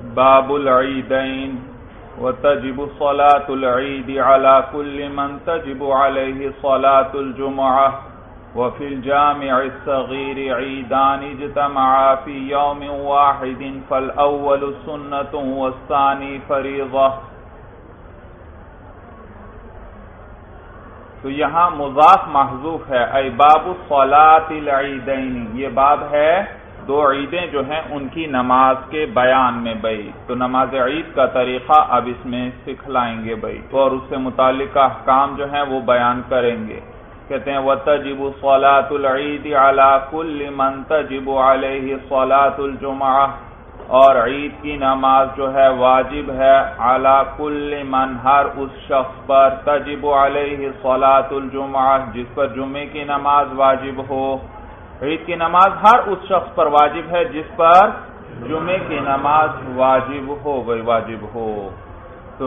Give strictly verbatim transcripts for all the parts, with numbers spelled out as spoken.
باب العیدین وتجب صلاة العید على كل من تجب عليه صلاة الجمعة وفي الجامع الصغير عیدان اجتمعا في يوم واحد فالأول سنة والثاني فریضہ۔ تو یہاں مضاف محذوف ہے، ای باب الصلاة العیدین، یہ باب ہے دو عیدیں جو ہیں ان کی نماز کے بیان میں بھائی، تو نماز عید کا طریقہ اب اس میں سکھلائیں گے بھائی، اور اس سے متعلق احکام جو ہیں وہ بیان کریں گے۔ کہتے ہیں وَتَجِبُ صَلَاةُ الْعِيدِ عَلَى كُلِّ مَنْ تَجِبُ عَلَيْهِ صَلَاةُ الْجُمْعَةِ، اور عید کی نماز جو ہے واجب ہے عَلَى كُلِّ مَنْ، ہر اس شخص پر، تَجِبُ عَلَيْهِ صَلَاةُ الْجُمْعَةِ، جس پر جمعے کی نماز واجب ہو۔ عید کی نماز ہر اس شخص پر واجب ہے جس پر جمعے کی نماز واجب ہو گئی، واجب ہو۔ تو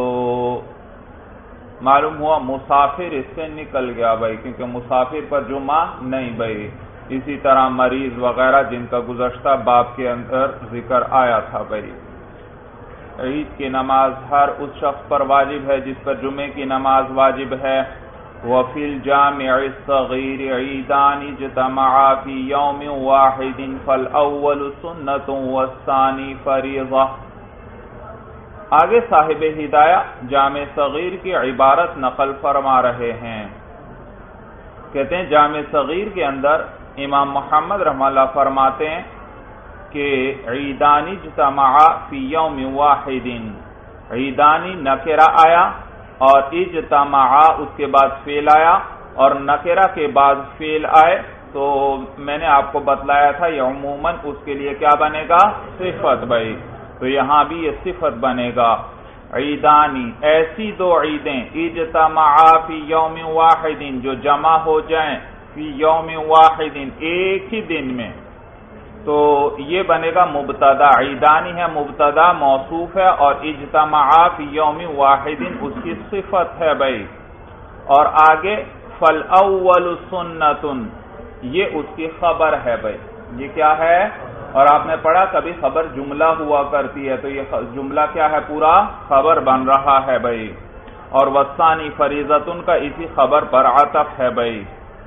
معلوم ہوا مسافر اس سے نکل گیا بھائی، کیونکہ مسافر پر جمعہ نہیں بھائی۔ اسی طرح مریض وغیرہ جن کا گزشتہ باب کے اندر ذکر آیا تھا بھائی۔ عید کی نماز ہر اس شخص پر واجب ہے جس پر جمعے کی نماز واجب ہے۔ وفی الجامع الصغیر عیدان اجتمعا فی یوم واحد فالاول سنت والثانی فریضہ۔ آگے صاحب ہدایہ جامع صغیر کی عبارت نقل فرما رہے ہیں۔ کہتے ہیں جامع صغیر کے اندر امام محمد رحمہ اللہ فرماتے ہیں کہ عیدان اجتمعا فی یوم واحد، عیدانی نکرہ آیا اور اجتماعا اس کے بعد فعل آیا، اور نکرہ کے بعد فعل آئے تو میں نے آپ کو بتلایا تھا یہ عموماً اس کے لیے کیا بنے گا؟ صفت بھائی، تو یہاں بھی یہ صفت بنے گا۔ عیدانی، ایسی دو عیدیں، اجتماعا فی یوم واحد، جو جمع ہو جائیں فی یوم واحد، ایک ہی دن میں، تو یہ بنے گا مبتدا۔ عیدانی ہے مبتدا موصوف ہے، اور اجتماعا فی یوم واحد اس کی صفت ہے بھائی۔ اور آگے فالاول سنت، یہ اس کی خبر ہے بھائی۔ یہ کیا ہے؟ اور آپ نے پڑھا کبھی خبر جملہ ہوا کرتی ہے، تو یہ جملہ کیا ہے؟ پورا خبر بن رہا ہے بھائی۔ اور والثانی فریضۃ کا اسی خبر پر عطف ہے بھائی۔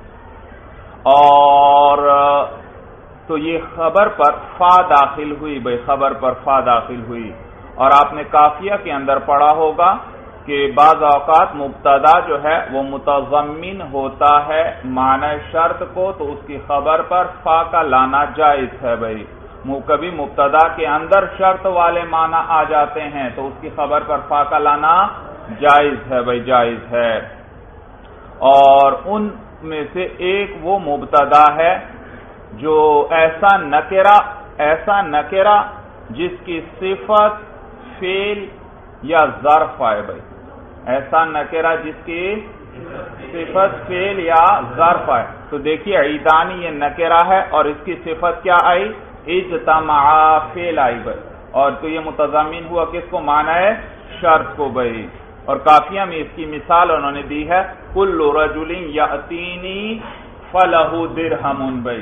اور تو یہ خبر پر فا داخل ہوئی بھائی، خبر پر فا داخل ہوئی۔ اور آپ نے کافیہ کے اندر پڑھا ہوگا کہ بعض اوقات مبتدا جو ہے وہ متضمن ہوتا ہے معنی شرط کو، تو اس کی خبر پر فا کا لانا جائز ہے بھائی۔ کبھی مبتدا کے اندر شرط والے معنی آ جاتے ہیں تو اس کی خبر پر فا کا لانا جائز ہے بھائی، جائز ہے۔ اور ان میں سے ایک وہ مبتدا ہے جو ایسا نکرہ ایسا نکرہ جس کی صفت فعل یا ظرف آئے بھائی، ایسا نکرہ جس کی صفت فعل یا ظرف آئے۔ تو دیکھیے عیدانی یہ نکرہ ہے اور اس کی صفت کیا آئی؟ اجتماعا فعل آئی بھائی، اور تو یہ متضمن ہوا کس کو؟ معنی ہے شرط کو بھائی۔ اور کافیہ میں اس کی مثال انہوں نے دی ہے کل رجل یاتینی فلہ درہم بھائی۔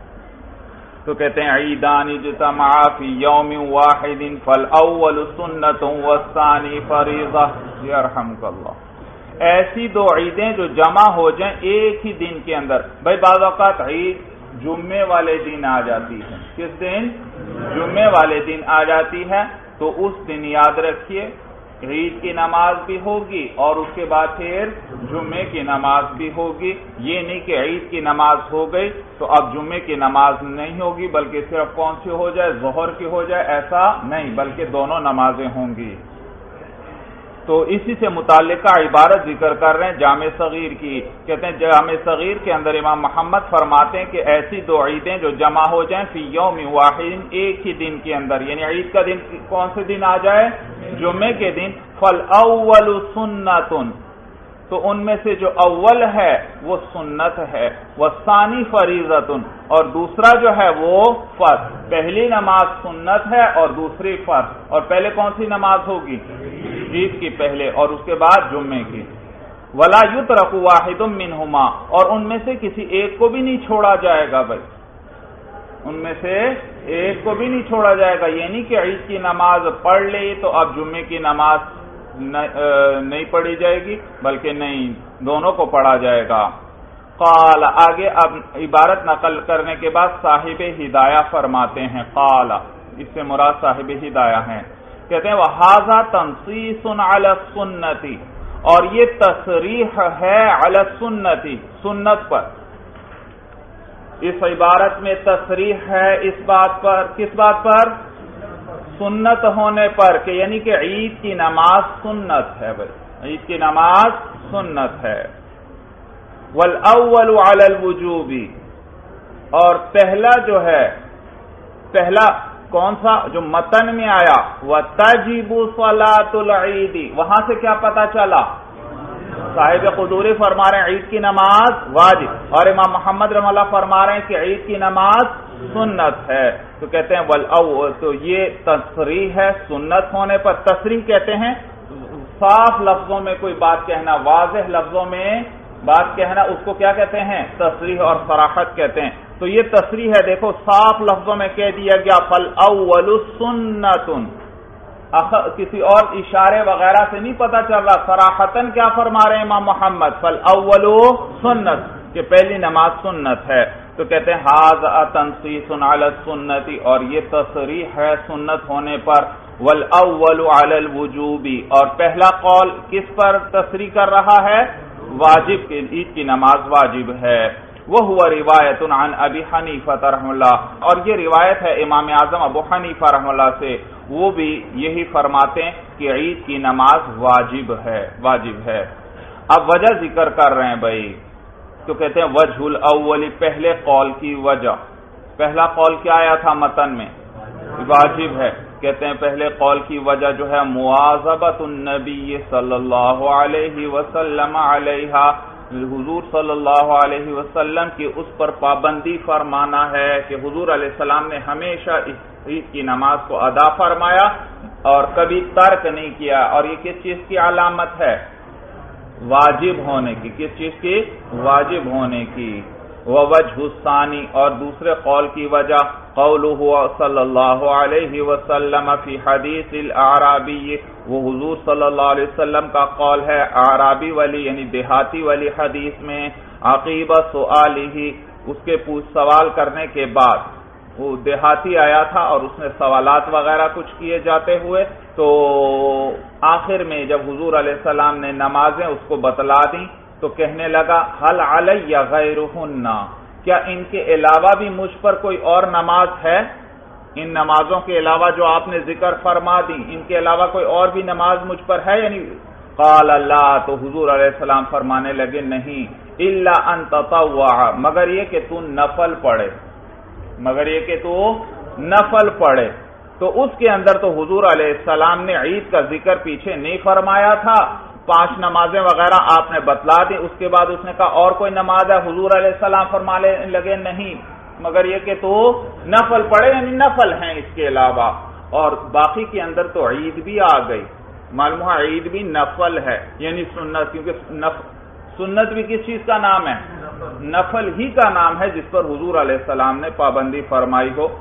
تو کہتے ہیں عیدان اجتمعا فی یوم واحد فالاول سنت والثانی فریضہ، یرحمک اللہ۔ ایسی دو عیدیں جو جمع ہو جائیں ایک ہی دن کے اندر بھائی۔ بعض اوقات عید جمعے والے دن آ جاتی ہے، کس دن؟ جمعے والے دن آ جاتی ہے، تو اس دن یاد رکھیے عید کی نماز بھی ہوگی اور اس کے بعد پھر جمعے کی نماز بھی ہوگی۔ یہ نہیں کہ عید کی نماز ہو گئی تو اب جمعے کی نماز نہیں ہوگی، بلکہ صرف کون سی ہو جائے؟ ظہر کی ہو جائے، ایسا نہیں، بلکہ دونوں نمازیں ہوں گی۔ تو اسی سے متعلقہ عبارت ذکر کر رہے ہیں جامع صغیر کی۔ کہتے ہیں جامع صغیر کے اندر امام محمد فرماتے ہیں کہ ایسی دو عیدیں جو جمع ہو جائیں فی یوم واحد، ایک ہی دن کے اندر، یعنی عید کا دن کون سے دن آ جائے؟ جمعے کے دن۔ فالاول سنت، تو ان میں سے جو اول ہے وہ سنت ہے، والثانی فریضۃ، اور دوسرا جو ہے وہ فرض۔ پہلی نماز سنت ہے اور دوسری فرض۔ اور پہلے کون سی نماز ہوگی؟ عید کی پہلے، اور اس کے بعد جمعے کی۔ ولا یترک واحد منہما، اور ان میں سے کسی ایک کو بھی نہیں چھوڑا جائے گا بھائی، ان میں سے ایک کو بھی نہیں چھوڑا جائے گا. یہ نہیں کہ عید کی نماز پڑھ لی تو اب جمعے کی نماز نہیں پڑھی جائے گی، بلکہ نہیں، دونوں کو پڑھا جائے گا. قال، آگے اب عبارت نقل کرنے کے بعد صاحب ہدایہ فرماتے ہیں، قال اس سے مراد صاحب ہدایہ ہیں، کہتے ہیں وَهَذَا تَنصِيصٌ عَلَى السُّنَّةِ، اور یہ تصریح ہے علی السنت، سنت پر. اس عبارت میں تصریح ہے اس بات پر، کس بات پر؟ سنت ہونے پر، کہ یعنی کہ عید کی نماز سنت ہے. بھائی عید کی نماز سنت ہے. وَالْأَوَّلُ عَلَى الْوُجُوبِ، اور پہلا جو ہے، پہلا کون سا جو متن میں آیا، وَتَجِبُ صَلَاةُ الْعِيدِ، وہاں سے کیا پتا چلا؟ صاحب قدوری فرما رہے ہیں عید کی نماز واجب، اور امام محمد رحمہ اللہ فرما رہے ہیں کہ عید کی نماز سنت ہے. تو کہتے ہیں والاول، تو یہ تصریح ہے سنت ہونے پر. تصریح کہتے ہیں صاف لفظوں میں کوئی بات کہنا، واضح لفظوں میں بات کہنا، اس کو کیا کہتے ہیں؟ تصریح اور صراحت کہتے ہیں. تو یہ تصریح ہے، دیکھو صاف لفظوں میں کہہ دیا گیا فالاول سنت، کسی اور اشارے وغیرہ سے نہیں پتا چل رہا، صراحتاً کیا فرما رہے ہیں امام محمد؟ فالاول سنت، کہ پہلی نماز سنت ہے. تو کہتے ہیں ھذا تنصیص علی السنت، اور یہ تصریح ہے سنت ہونے پر. والاول علی الوجوب، اور پہلا قول کس پر تصریح کر رہا ہے؟ واجب، کہ عید کی نماز واجب ہے. وہو روایت عن ابی حنیفہ رحمہ اللہ، اور یہ روایت ہے امام اعظم ابو حنیفہ رحمہ اللہ سے، وہ بھی یہی فرماتے ہیں کہ عید کی نماز واجب ہے، واجب ہے. اب وجہ ذکر کر رہے ہیں بھائی، تو کہتے ہیں وجہ الاول، پہلے قول کی وجہ. پہلا قول کیا آیا تھا متن میں؟ واجب ہے. کہتے ہیں پہلے قول کی وجہ جو ہے مواظبۃ النبی صلی اللہ علیہ وسلم علیہا، حضور صلی اللہ علیہ وسلم کی اس پر پابندی فرمانا ہے، کہ حضور علیہ السلام نے ہمیشہ اس عید کی نماز کو ادا فرمایا اور کبھی ترک نہیں کیا. اور یہ کس چیز کی علامت ہے؟ واجب ہونے کی. کس چیز کی؟ واجب ہونے کی. ووجہ الثانی، اور دوسرے قول کی وجہ قولہ صلی اللہ علیہ وسلم فی حدیث الاعرابی، وہ حضور صلی اللہ علیہ وسلم کا قول ہے اعرابی والی یعنی دیہاتی والی حدیث میں، عقیب سؤالہ، اس کے پوچھ سوال کرنے کے بعد. وہ دیہاتی آیا تھا اور اس نے سوالات وغیرہ کچھ کیے جاتے ہوئے، تو آخر میں جب حضور علیہ السلام نے نمازیں اس کو بتلا دیں تو کہنے لگا حل علی غیرہن، کیا ان کے علاوہ بھی مجھ پر کوئی اور نماز ہے؟ ان نمازوں کے علاوہ جو آپ نے ذکر فرما دی، ان کے علاوہ کوئی اور بھی نماز مجھ پر ہے یعنی؟ قال لا، تو حضور علیہ السلام فرمانے لگے نہیں، الا ان تطوع، مگر یہ کہ تو نفل پڑھے، مگر یہ کہ تو نفل پڑھے. تو اس کے اندر تو حضور علیہ السلام نے عید کا ذکر پیچھے نہیں فرمایا تھا، پانچ نمازیں وغیرہ آپ نے بتلا دی. اس کے بعد اس نے کہا اور کوئی نماز ہے؟ حضور علیہ السلام فرمانے لگے نہیں، مگر یہ کہ تو نفل پڑھے، یعنی نفل ہیں اس کے علاوہ. اور باقی کے اندر تو عید بھی آ گئی، معلوم ہے عید بھی نفل ہے یعنی سنت، کیونکہ سنت بھی کس چیز کا نام ہے؟ نفل ہی کا نام ہے جس پر حضور علیہ السلام نے پابندی فرمائی ہو.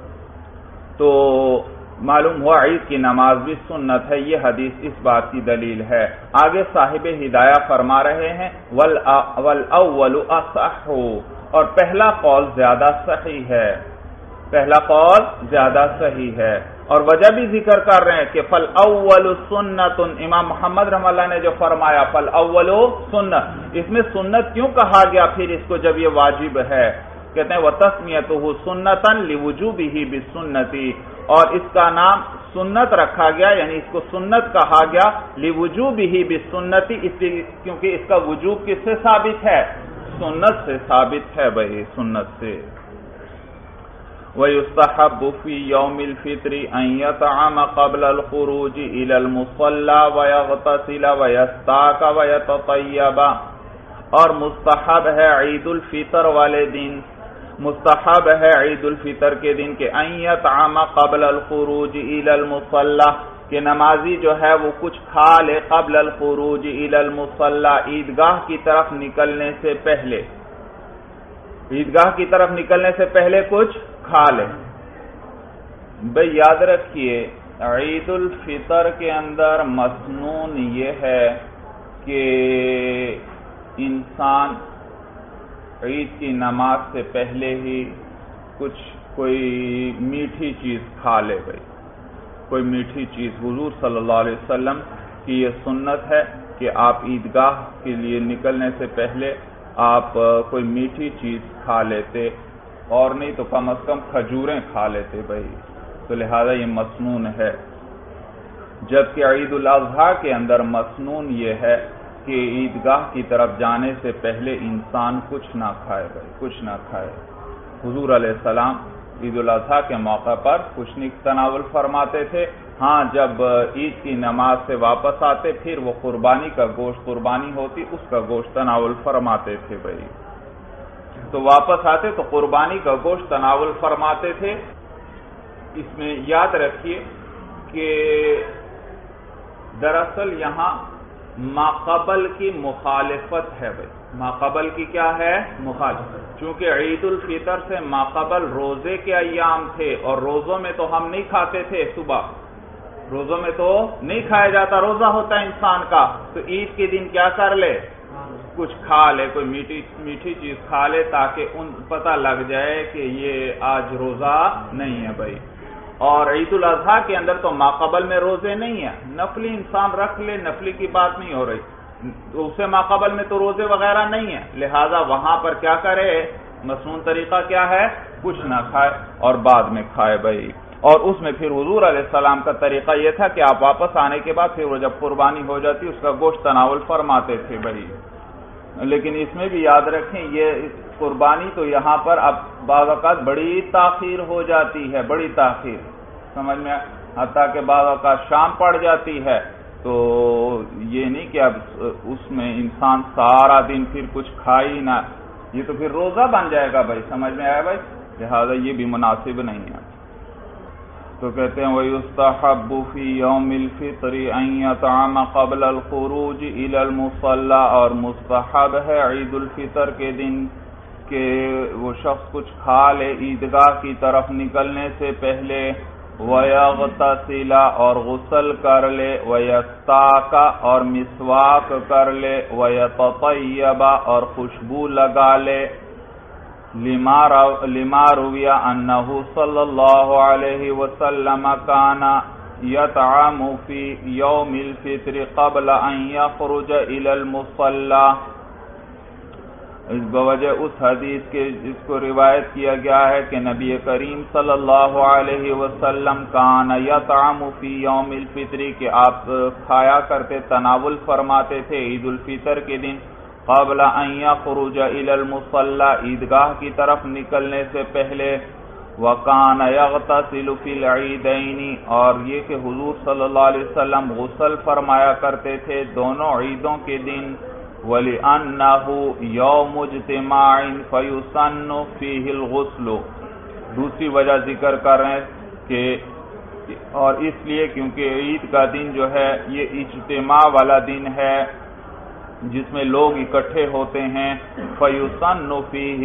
تو معلوم ہوا عید کی نماز بھی سنت ہے. یہ حدیث اس بات کی دلیل ہے. آگے صاحب ہدایہ فرما رہے ہیں والاول اصح، اور پہلا قول زیادہ صحیح ہے، پہلا قول زیادہ صحیح ہے. اور وجہ بھی ذکر کر رہے ہیں کہ فالاول سنت، امام محمد رحمہ اللہ نے جو فرمایا فالاول سنت، اس میں سنت کیوں کہا گیا پھر اس کو جب یہ واجب ہے؟ کہتے ہیں وتسمیتہ سنتا لوجوبہ بالسنت، اور اس کا نام سنت رکھا گیا یعنی اس کو سنت کہا گیا لوجوبہ بالسنت، اس لیے کیونکہ اس کا وجوب کس سے ثابت ہے؟ سنت سے ثابت ہے بھائی، سنت سے. وَيُسْتَحَبُّ فِي يَوْمِ الْفِطْرِ أَنْ يَطْعَمَ قَبْلَ الْخُرُوجِ إِلَى الْمُصَلَّى وَيَغْتَسِلَ وَيَسْتَاكَ وَيَتَطَيَّبَ، اور مستحب ہے عید الفطر والے دن، مستحب ہے عید الفطر کے دن کہ أَنْ يَطْعَمَ قَبْلَ الْخُرُوجِ إِلَى الْمُصَلَّى، کہ نمازی جو ہے وہ کچھ کھا لے قبل الخروج إِلَى الْمُصَلَّى، عیدگاہ کی طرف نکلنے سے پہلے، عیدگاہ کی طرف نکلنے سے پہلے کچھ کھا لے. بھئی یاد رکھیے عید الفطر کے اندر مسنون یہ ہے کہ انسان عید کی نماز سے پہلے ہی کچھ کوئی میٹھی چیز کھا لے بھئی، کوئی میٹھی چیز۔ حضور صلی اللہ علیہ وسلم کی یہ سنت ہے کہ آپ عیدگاہ کے لیے نکلنے سے پہلے آپ کوئی میٹھی چیز کھا لیتے، اور نہیں تو کم از کم کھجوریں کھا لیتے بھئی، تو لہذا یہ مسنون ہے۔ جبکہ عید الاضحیٰ کے اندر مسنون یہ ہے کہ عیدگاہ کی طرف جانے سے پہلے انسان کچھ نہ کھائے بھائی، کچھ نہ کھائے۔ حضور علیہ السلام عید الاضحیٰ کے موقع پر کچھ نہیں تناول فرماتے تھے، ہاں جب عید کی نماز سے واپس آتے پھر وہ قربانی کا گوشت قربانی ہوتی اس کا گوشت تناول فرماتے تھے بھائی، تو واپس آتے تو قربانی کا گوشت تناول فرماتے تھے۔ اس میں یاد رکھیے کہ دراصل یہاں ماقبل کی مخالفت ہے بھائی، ماقبل کی کیا ہے؟ مخالفت۔ چونکہ عید الفطر سے ماقبل روزے کے ایام تھے، اور روزوں میں تو ہم نہیں کھاتے تھے، صبح روزوں میں تو نہیں کھایا جاتا، روزہ ہوتا ہے انسان کا، تو عید کے دن کیا کر لے؟ کچھ کھا لے، کوئی میٹھی میٹھی چیز کھا لے، تاکہ ان پتہ لگ جائے کہ یہ آج روزہ نہیں ہے بھائی۔ اور عید الاضحیٰ کے اندر تو ماقبل میں روزے نہیں ہیں، نفلی انسان رکھ لے، نفلی کی بات نہیں ہو رہی، اسے ماقبل میں تو روزے وغیرہ نہیں ہیں، لہذا وہاں پر کیا کرے؟ مسنون طریقہ کیا ہے؟ کچھ نہ کھائے اور بعد میں کھائے بھائی۔ اور اس میں پھر حضور علیہ السلام کا طریقہ یہ تھا کہ آپ واپس آنے کے بعد پھر وہ جب قربانی ہو جاتی اس کا گوشت تناول فرماتے تھے بھائی۔ لیکن اس میں بھی یاد رکھیں یہ قربانی تو یہاں پر اب بعض اوقات بڑی تاخیر ہو جاتی ہے، بڑی تاخیر سمجھ میں، حتیٰ کہ بعض اوقات شام پڑ جاتی ہے، تو یہ نہیں کہ اب اس میں انسان سارا دن پھر کچھ کھائی نہ، یہ تو پھر روزہ بن جائے گا بھائی، سمجھ میں آیا بھائی، لہذا یہ بھی مناسب نہیں ہے۔ تو کہتے ہیں وَيُسْتَحَبُّ فِي يَوْمِ الْفِطْرِ أَن يَطْعَمَ قَبْلَ الْخُرُوجِ إِلَى الْمُصَلَّى، اور مستحب ہے عید الفطر کے دن کہ وہ شخص کچھ کھا لے عیدگاہ کی طرف نکلنے سے پہلے، وَيَغْتَسِلَ، اور غسل کر لے، وَيَسْتَاكَ، اور مسواک کر لے، وَيَتَطَيَّبَ، اور خوشبو لگا لے، لما روی انہ صلی اللہ علیہ وسلم کان یطعم فی یوم الفطر قبل ان یخرج الی المصلی، اس بوجہ اس حدیث کے جس کو روایت کیا گیا ہے کہ نبی کریم صلی اللہ علیہ وسلم کان یطعم فی یوم الفطر، کہ آپ کھایا کرتے تناول فرماتے تھے عید الفطر کے دن، قبل ان یخرج الی المصلی، عیدگاہ کی طرف نکلنے سے پہلے، وکان یغتسل فی العیدین، اور یہ کہ حضور صلی اللہ علیہ وسلم غسل فرمایا کرتے تھے دونوں عیدوں کے دن، وَلِأَنَّهُ يَوْمُ اجْتِمَاعٍ فَيُسَنُّ فِيهِ الْغُسْلُ، دوسری وجہ ذکر کر رہے ہیں کہ اور اس لیے کیونکہ عید کا دن جو ہے یہ اجتماع والا دن ہے جس میں لوگ اکٹھے ہوتے ہیں، فَيُسَنُّ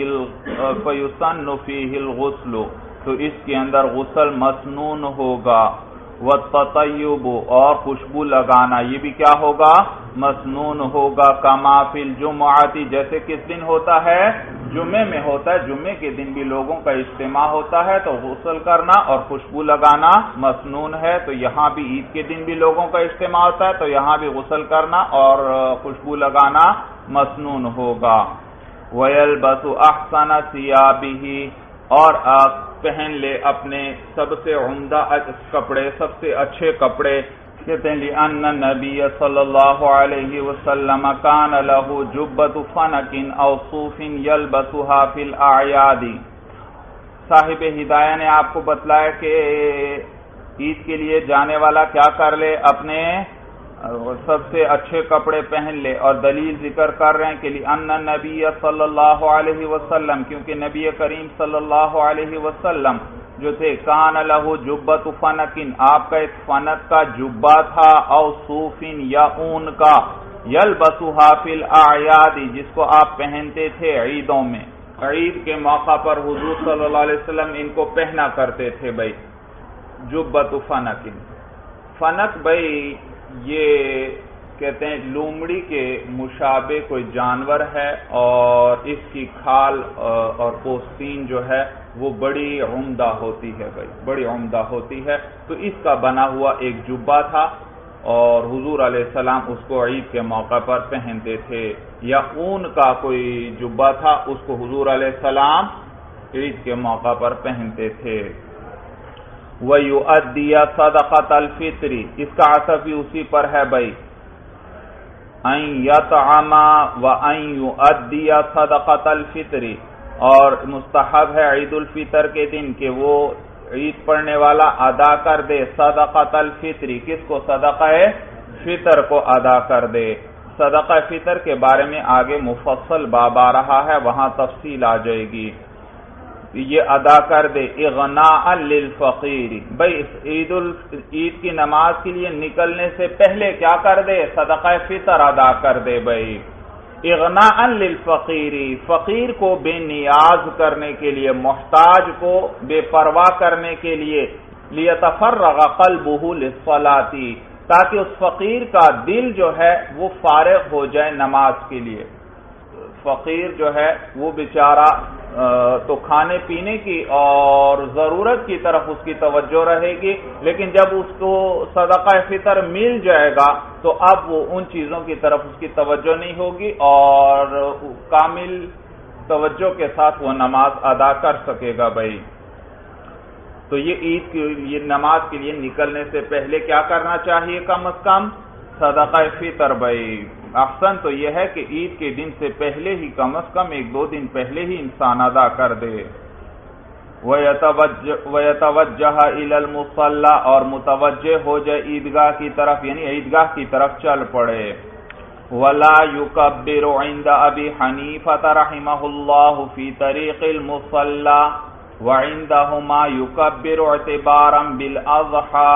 فِيهِ الْغُسْلُ، تو اس کے اندر غسل مسنون ہوگا، وَالتَّطَيُّبُ، اور خوشبو لگانا یہ بھی کیا ہوگا؟ مسنون ہوگا، کما فی الجمعۃ، جیسے کس دن ہوتا ہے؟ جمعے میں ہوتا ہے، جمعے کے دن بھی لوگوں کا اجتماع ہوتا ہے تو غسل کرنا اور خوشبو لگانا مسنون ہے، تو یہاں بھی عید کے دن بھی لوگوں کا اجتماع ہوتا ہے تو یہاں بھی غسل کرنا اور خوشبو لگانا مسنون ہوگا۔ وَيَلْبَسُ أَحْسَنَ ثِيَابِهِ، اور آپ پہن لے اپنے سب سے عمدہ کپڑے، سب سے اچھے کپڑے، کہتے ہیں لِأَنَّ النَّبِيَّ صلی اللہ علیہ وسلم كَانَ لَهُ جُبَّةُ فَنَكٍ أَوْ صُوفٍ يَلْبَسُهَا فِي الْأَعْيَادِ، صاحب ہدایہ نے آپ کو بتلایا کہ عید کے لیے جانے والا کیا کر لے؟ اپنے سب سے اچھے کپڑے پہن لے، اور دلیل ذکر کر رہے ہیں کہ لِأَنَّ النَّبِيَّ صلی اللہ علیہ وسلم، کیونکہ نبی کریم صلی اللہ علیہ وسلم جو تھے، کان لہ جبۃ فنکن، آپ کا ایک فنک کا جبہ تھا، او صوفن، یا اون کا، یلبسها فی الاعیاد، جس کو آپ پہنتے تھے عیدوں میں، عید کے موقع پر حضور صلی اللہ علیہ وسلم ان کو پہنا کرتے تھے بھائی۔ جبت فنک، فنک بھائی یہ کہتے ہیں لومڑی کے مشابہ کوئی جانور ہے، اور اس کی کھال اور پوستین جو ہے وہ بڑی عمدہ ہوتی ہے بھائی، بڑی عمدہ ہوتی ہے، تو اس کا بنا ہوا ایک جبہ تھا، اور حضور علیہ السلام اس کو عید کے موقع پر پہنتے تھے، یا اون کا کوئی جبہ تھا، اس کو حضور علیہ السلام عید کے موقع پر پہنتے تھے۔ وَيُؤَدِّيَ صَدَقَةَ الْفِطْرِ، اس کا عطف بھی اسی پر ہے بھائی، ان یطعم وان یؤدی صدقۃ الفطر، اور مستحب ہے عید الفطر کے دن کہ وہ عید پڑھنے والا ادا کر دے صدقۃ الفطر، کس کو؟ صدقہ فطر کو ادا کر دے۔ صدقہ فطر کے بارے میں آگے مفصل باب آ رہا ہے، وہاں تفصیل آ جائے گی، یہ ادا کر دے اغناء للفقیر، بھائی عید عید کی نماز کے لیے نکلنے سے پہلے کیا کر دے؟ صدقہ فطر ادا کر دے بھائی، اغناء للفقیر، فقیر کو بے نیاز کرنے کے لیے، محتاج کو بے پرواہ کرنے کے لیے، لیتفرغ قلبہ للصلاۃ، تاکہ اس فقیر کا دل جو ہے وہ فارغ ہو جائے نماز کے لیے۔ فقیر جو ہے وہ بیچارہ تو کھانے پینے کی اور ضرورت کی طرف اس کی توجہ رہے گی، لیکن جب اس کو صدقہ فطر مل جائے گا تو اب وہ ان چیزوں کی طرف اس کی توجہ نہیں ہوگی، اور کامل توجہ کے ساتھ وہ نماز ادا کر سکے گا بھائی۔ تو یہ عید کی یہ نماز کے لیے نکلنے سے پہلے کیا کرنا چاہیے؟ کم از کم صدقہ فطر بھائی۔ احسن تو یہ ہے کہ عید کے دن سے پہلے ہی، کم از کم ایک دو دن پہلے ہی انسان ادا کر دے۔ وَيَتَوَجَّهَ إِلَى الْمُصَلَّى، اور متوجہ ہو جائے عیدگاہ کی طرف، یعنی عیدگاہ کی طرف چل پڑے۔ وَلَا يُكَبِّرُ عِنْدَ أَبِي حَنِيفَةَ رَحِمَهُ اللَّهُ فِي طَرِيقِ الْمُصَلَّى وَعِنْدَهُمَا يُكَبِّرُ اعْتِبَارًا بِالْأَضْحَى۔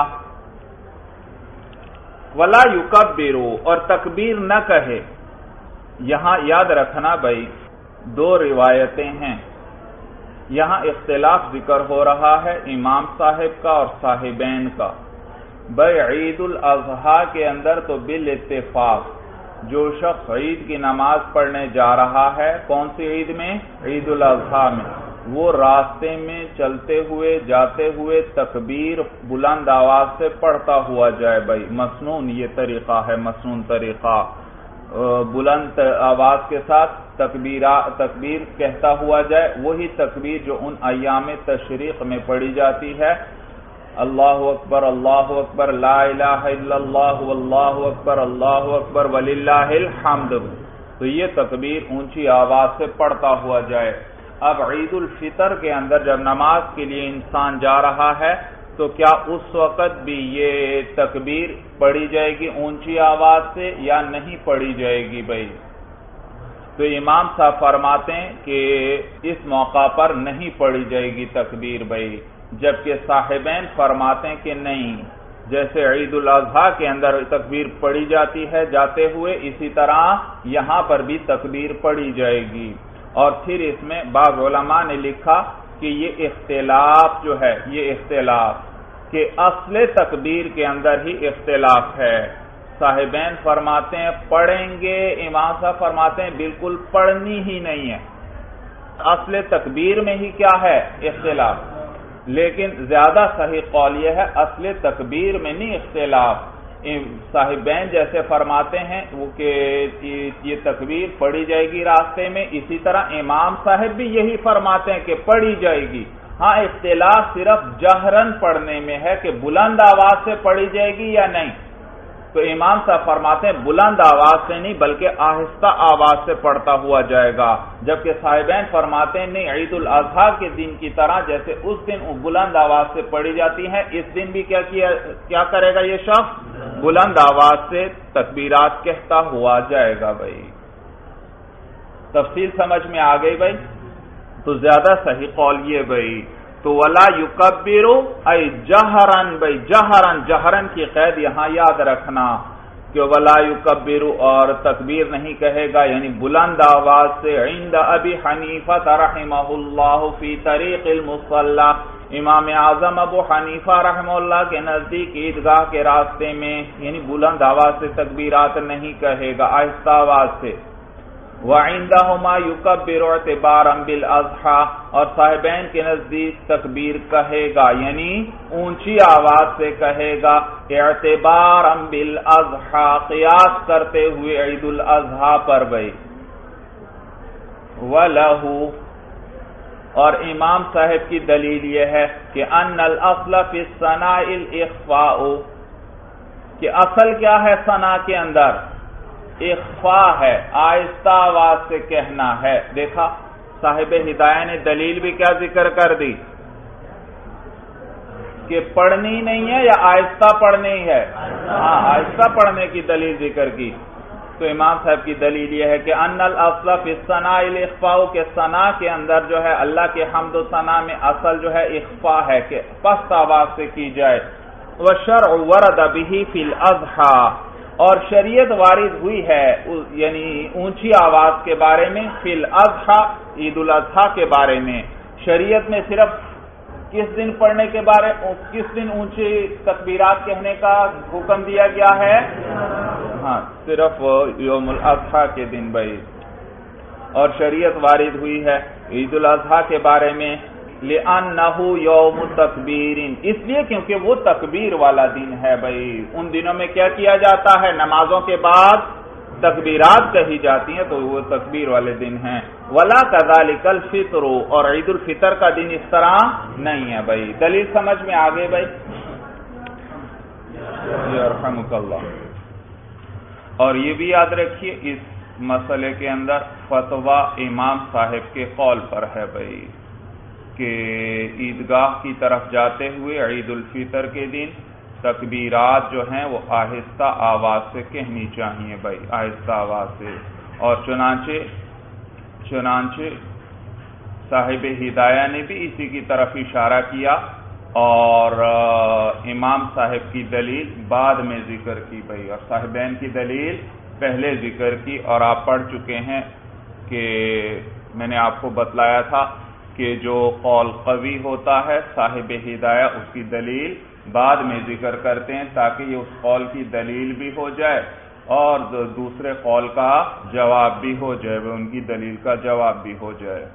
ولا یکبر، اور تکبیر نہ کہے۔ یہاں یاد رکھنا بھائی دو روایتیں ہیں، یہاں اختلاف ذکر ہو رہا ہے امام صاحب کا اور صاحبین کا۔ بھائی عید الاضحیٰ کے اندر تو بالاتفاق جو شخص عید کی نماز پڑھنے جا رہا ہے، کون سی عید میں؟ عید الاضحیٰ میں، وہ راستے میں چلتے ہوئے جاتے ہوئے تکبیر بلند آواز سے پڑھتا ہوا جائے بھائی، مسنون یہ طریقہ ہے، مسنون طریقہ، بلند آواز کے ساتھ تکبیرہ تکبیر کہتا ہوا جائے، وہی تکبیر جو ان ایام تشریق میں پڑھی جاتی ہے، اللہ اکبر اللہ اکبر لا الہ الا اللہ واللہ اکبر اللہ اکبر وللہ الحمد، تو یہ تکبیر اونچی آواز سے پڑھتا ہوا جائے۔ اب عید الفطر کے اندر جب نماز کے لیے انسان جا رہا ہے تو کیا اس وقت بھی یہ تکبیر پڑھی جائے گی اونچی آواز سے یا نہیں پڑھی جائے گی بھائی؟ تو امام صاحب فرماتے ہیں کہ اس موقع پر نہیں پڑھی جائے گی تکبیر بھائی، جبکہ صاحبین فرماتے ہیں کہ نہیں، جیسے عید الاضحیٰ کے اندر تکبیر پڑھی جاتی ہے جاتے ہوئے، اسی طرح یہاں پر بھی تکبیر پڑھی جائے گی۔ اور پھر اس میں بعض علماء نے لکھا کہ یہ اختلاف جو ہے، یہ اختلاف کہ اصل تکبیر کے اندر ہی اختلاف ہے۔ صاحبین فرماتے ہیں پڑھیں گے، امام صاحب فرماتے ہیں بالکل پڑھنی ہی نہیں ہے، اصل تکبیر میں ہی کیا ہے؟ اختلاف۔ لیکن زیادہ صحیح قول یہ ہے اصل تکبیر میں نہیں اختلاف، صاحبین جیسے فرماتے ہیں وہ کہ یہ تکبیر پڑھی جائے گی راستے میں، اسی طرح امام صاحب بھی یہی فرماتے ہیں کہ پڑھی جائے گی۔ ہاں اختلاف صرف جہرن پڑھنے میں ہے کہ بلند آواز سے پڑھی جائے گی یا نہیں، تو امام صاحب فرماتے ہیں بلند آواز سے نہیں بلکہ آہستہ آواز سے پڑھتا ہوا جائے گا، جبکہ صاحبین فرماتے ہیں نہیں، عید الاضحیٰ کے دن کی طرح جیسے اس دن بلند آواز سے پڑھی جاتی ہے، اس دن بھی کیا کیا کیا کرے گا یہ شخص؟ بلند آواز سے تکبیرات کہتا ہوا جائے گا بھائی۔ تفصیل سمجھ میں آ گئی بھائی؟ تو زیادہ صحیح قول یہ بھائی، تو ولا یکبر ای جہرن بھائی، جہرن جہرن کی قید یہاں یاد رکھنا کہ ولا یکبر، اور تکبیر نہیں کہے گا یعنی بلند آواز سے، عند ابی حنیفہ رحمہ اللہ فی طریق المصلی، امام اعظم ابو حنیفہ رحمہ اللہ کے نزدیک عیدگاہ کے راستے میں یعنی بلند آواز سے تکبیرات نہیں کہے گا، آہستہ آواز سے۔ وعندہما یکبر اعتبارا بالاضحیٰ، اور صاحبین کے نزدیک تکبیر کہے گا یعنی اونچی آواز سے کہے گا، اعتبارا بالاضحیٰ، قیاس کرتے ہوئے عید الاضحیٰ پر بھائی۔ وَلَهُ، اور امام صاحب کی دلیل یہ ہے کہ ان الاصل فی الثناء الاخفاء، کہ اصل کیا ہے ثنا کے اندر؟ اخفاء ہے، آہستہ آواز سے کہنا ہے۔ دیکھا صاحب ہدایہ نے دلیل بھی کیا ذکر کر دی کہ پڑھنی نہیں ہے یا آہستہ پڑھنی ہے؟ ہاں، آہستہ پڑھنے کی دلیل ذکر کی۔ تو امام صاحب کی دلیل یہ ہے کہ ان الاصل فی الثناء الاخفاء، کہ ثنا کے اندر جو ہے اللہ کے حمد و ثنا میں اصل جو ہے اخفاء ہے کہ پست آواز سے کی جائے۔ والشرع ورد به فی الاضحیٰ، اور شریعت وارد ہوئی ہے یعنی اونچی آواز کے بارے میں، فی الاضحیٰ، عید الاضحیٰ کے بارے میں۔ شریعت میں صرف کس دن پڑھنے کے بارے کس دن اونچی تکبیرات کہنے کا حکم دیا گیا ہے؟ ہاں، صرف یوم الاضحیٰ کے دن بھائی۔ اور شریعت وارد ہوئی ہے عید الاضحیٰ کے بارے میں لِأَنَّهُ يَوْمُ تَكْبِيرٍ، اس لیے کیونکہ وہ تکبیر والا دن ہے بھائی۔ ان دنوں میں کیا کیا جاتا ہے؟ نمازوں کے بعد تکبیرات کہی جاتی ہیں، تو وہ تکبیر والے دن ہیں۔ وَلَا كَذَلِكَ الْفِطْرُ، اور عید الفطر کا دن اس طرح نہیں ہے بھائی۔ دلیل سمجھ میں آگے بھائی؟ یرحمک اللہ۔ اور یہ بھی یاد رکھیے اس مسئلے کے اندر فتویٰ امام صاحب کے قول پر ہے بھائی کہ عیدگاہ کی طرف جاتے ہوئے عید الفطر کے دن تکبیرات جو ہیں وہ آہستہ آواز سے کہنی چاہیے بھائی، آہستہ آواز سے۔ اور چنانچہ چنانچہ صاحب ہدایہ نے بھی اسی کی طرف اشارہ کیا، اور امام صاحب کی دلیل بعد میں ذکر کی بھائی، اور صاحبین کی دلیل پہلے ذکر کی۔ اور آپ پڑھ چکے ہیں کہ میں نے آپ کو بتلایا تھا کہ جو قول قوی ہوتا ہے صاحب ہدایہ اس کی دلیل بعد میں ذکر کرتے ہیں تاکہ یہ اس قول کی دلیل بھی ہو جائے اور دوسرے قول کا جواب بھی ہو جائے، ان کی دلیل کا جواب بھی ہو جائے۔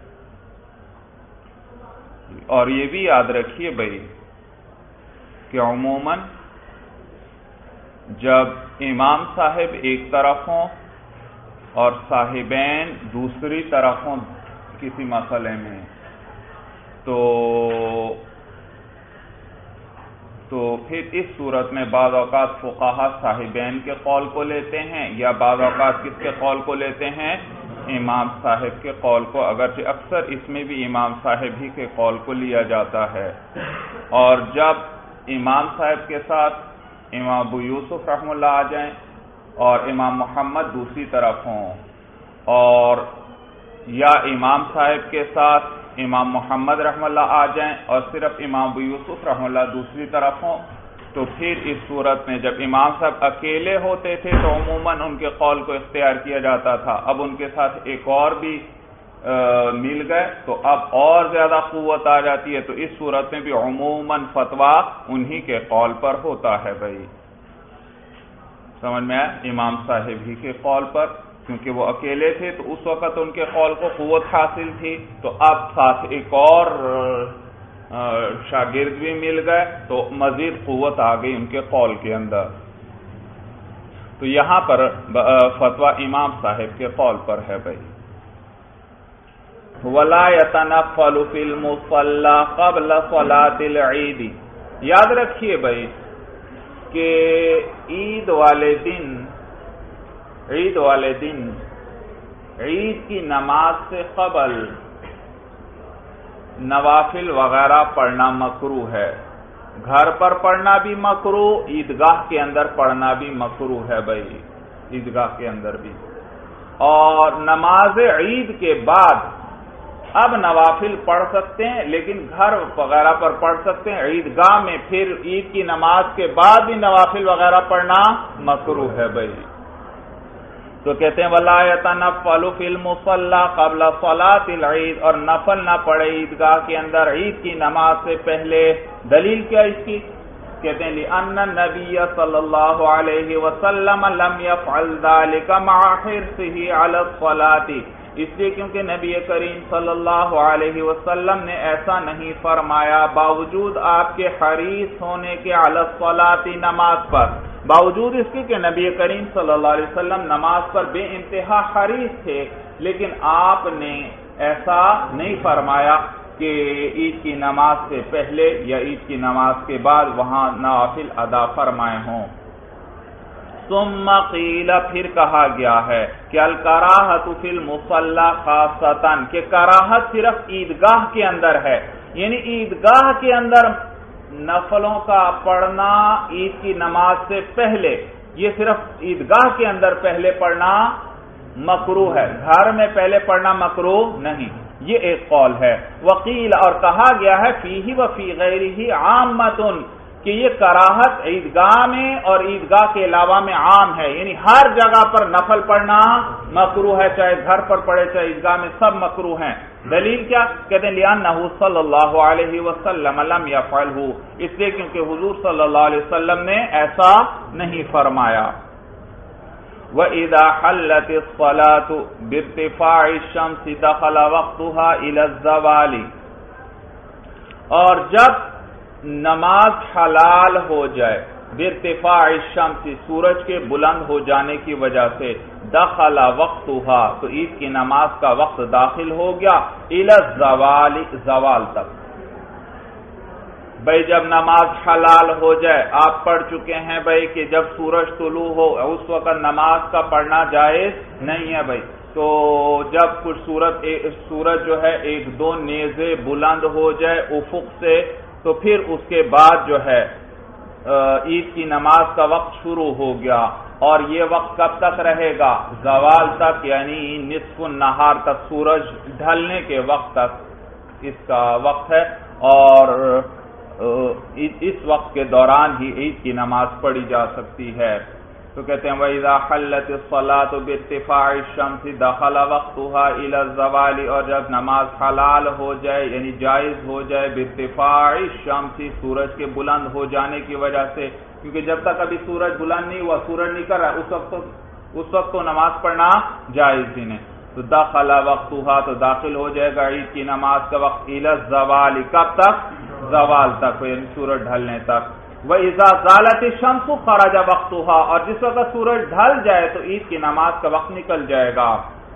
اور یہ بھی یاد رکھیے بھائی کہ عموماً جب امام صاحب ایک طرف ہوں اور صاحبین دوسری طرف ہوں کسی مسئلے میں، تو تو پھر اس صورت میں بعض اوقات فقہا صاحبین کے قول کو لیتے ہیں یا بعض اوقات کس کے قول کو لیتے ہیں؟ امام صاحب کے قول کو، اگرچہ اکثر اس میں بھی امام صاحب ہی کے قول کو لیا جاتا ہے۔ اور جب امام صاحب کے ساتھ امام ابو یوسف رحمہ اللہ آ جائیں اور امام محمد دوسری طرف ہوں، اور یا امام صاحب کے ساتھ امام محمد رحمہ اللہ آ جائیں اور صرف امام ابو یوسف رحمہ اللہ دوسری طرف ہوں، تو پھر اس صورت میں جب امام صاحب اکیلے ہوتے تھے تو عموماً ان کے قول کو اختیار کیا جاتا تھا، اب ان کے ساتھ ایک اور بھی مل گئے تو اب اور زیادہ قوت آ جاتی ہے، تو اس صورت میں بھی عموماً فتویٰ انہی کے قول پر ہوتا ہے بھائی۔ سمجھ میں آیا؟ امام صاحب ہی کے قول پر، کیونکہ وہ اکیلے تھے تو اس وقت ان کے قول کو قوت حاصل تھی، تو اب ساتھ ایک اور شاگرد بھی مل گئے تو مزید قوت آ گئی ان کے قول کے اندر۔ تو یہاں پر فتویٰ امام صاحب کے قول پر ہے بھائی۔ وَلَا يَتَنَفَّلُ فِي الْمُصَلَّى قَبْلَ صَلَاةِ الْعِيدِ، یاد رکھیے بھائی کہ عید والے دن عید والے دن عید کی نماز سے قبل نوافل وغیرہ پڑھنا مکروہ ہے۔ گھر پر پڑھنا بھی مکروہ، عیدگاہ کے اندر پڑھنا بھی مکروہ ہے بھائی، عیدگاہ کے اندر بھی۔ اور نماز عید کے بعد اب نوافل پڑھ سکتے ہیں، لیکن گھر وغیرہ پر پڑھ سکتے ہیں، عیدگاہ میں پھر عید کی نماز کے بعد بھی نوافل وغیرہ پڑھنا مکروہ ہے بھائی۔ تو تو کہتے ہیں وَلَا يَتَنَفَّلُ فِي الْمُصَلَّى قَبْلَ صَلَاةِ الْعِيدِ، اور نفل نہ پڑے عیدگاہ کے اندر عید کی نماز سے پہلے۔ دلیل کیا اس کی؟ کہتے ہیں لِأَنَّ النَّبِيَّ صلی اللہ علیہ وسلم لم يفعل ذلك مع حرصه على الصلاة، اس لیے کیونکہ نبی کریم صلی اللہ علیہ وسلم نے ایسا نہیں فرمایا باوجود آپ کے حریص ہونے کے علی الصلاة نماز پر، باوجود اس کے کہ نبی کریم صلی اللہ علیہ وسلم نماز پر بے انتہا حریص تھے، لیکن آپ نے ایسا نہیں فرمایا کہ عید کی نماز سے پہلے یا عید کی نماز کے بعد وہاں نوافل ادا فرمائے ہوں۔ ثم قیل، پھر کہا گیا ہے کہ الکراہۃ فی المصلی خاصۃ، کہ کراہت صرف عیدگاہ کے اندر ہے، یعنی عیدگاہ کے اندر نفلوں کا پڑھنا عید کی نماز سے پہلے، یہ صرف عیدگاہ کے اندر پہلے پڑھنا مکروہ ہے، گھر میں پہلے پڑھنا مکروہ نہیں، یہ ایک قول ہے۔ وقیل، اور کہا گیا ہے فیہ و فی غیرہ عامۃ، کہ یہ کراہت عیدگاہ میں اور عیدگاہ کے علاوہ میں عام ہے، یعنی ہر جگہ پر نفل پڑھنا مکروہ ہے، چاہے گھر پر پڑھے چاہے عیدگاہ میں، سب مکروہ ہیں۔ دلیل کیا؟ کہتے ہیں لِأَنَّهُ صلی اللہ علیہ وسلم لم يفعلہ، اس لیے کیونکہ حضور صلی اللہ علیہ وسلم نے ایسا نہیں فرمایا۔ وَإِذَا حَلَّتِ الصَّلَاةُ بِارْتِفَاعِ الشَّمْسِ دَخَلَ وَقْتُهَا إِلَى الزَّوَالِ، اور جب نماز حلال ہو جائے بارتفاع الشمس، سورج کے بلند ہو جانے کی وجہ سے، دخل وقتها، تو عید کی نماز کا وقت داخل ہو گیا، الى الزوال، زوال تک۔ بھئی جب نماز حلال ہو جائے، آپ پڑھ چکے ہیں بھئی کہ جب سورج طلوع ہو اس وقت نماز کا پڑھنا جائز نہیں ہے بھئی، تو جب کچھ سورج سورج جو ہے ایک دو نیزے بلند ہو جائے افق سے، تو پھر اس کے بعد جو ہے عید کی نماز کا وقت شروع ہو گیا، اور یہ وقت کب تک رہے گا؟ زوال تک، یعنی نصف النہار تک، سورج ڈھلنے کے وقت تک اس کا وقت ہے، اور اس وقت کے دوران ہی عید کی نماز پڑھی جا سکتی ہے۔ تو کہتے ہیں وَإِذَا حَلَّتِ الصَّلَاةُ بِارْتِفَاعِ الشَّمْسِ دَخَلَ وَقْتُهَا إِلَى الزَّوَالِ، اور جب نماز حلال ہو جائے یعنی جائز ہو جائے بِارْتِفَاعِ الشَّمْسِ، سورج کے بلند ہو جانے کی وجہ سے، کیونکہ جب تک ابھی سورج بلند نہیں ہوا، سورج نہیں کر رہا، اس وقت تو اس وقت تو نماز پڑھنا جائز ہی نہیں، تو دَخَلَ وَقْتُهَا، تو داخل ہو جائے گا عید کی نماز کا وقت، إِلَى الزَّوَالِ، کب تک؟ زوال تک، یعنی سورج ڈھلنے تک۔ وَإِذَا زَالَتِ الشَّمْسُ خَرَجَ وَقْتُهَا، اور جس وقت سورج ڈھل جائے تو عید کی نماز کا وقت نکل جائے گا۔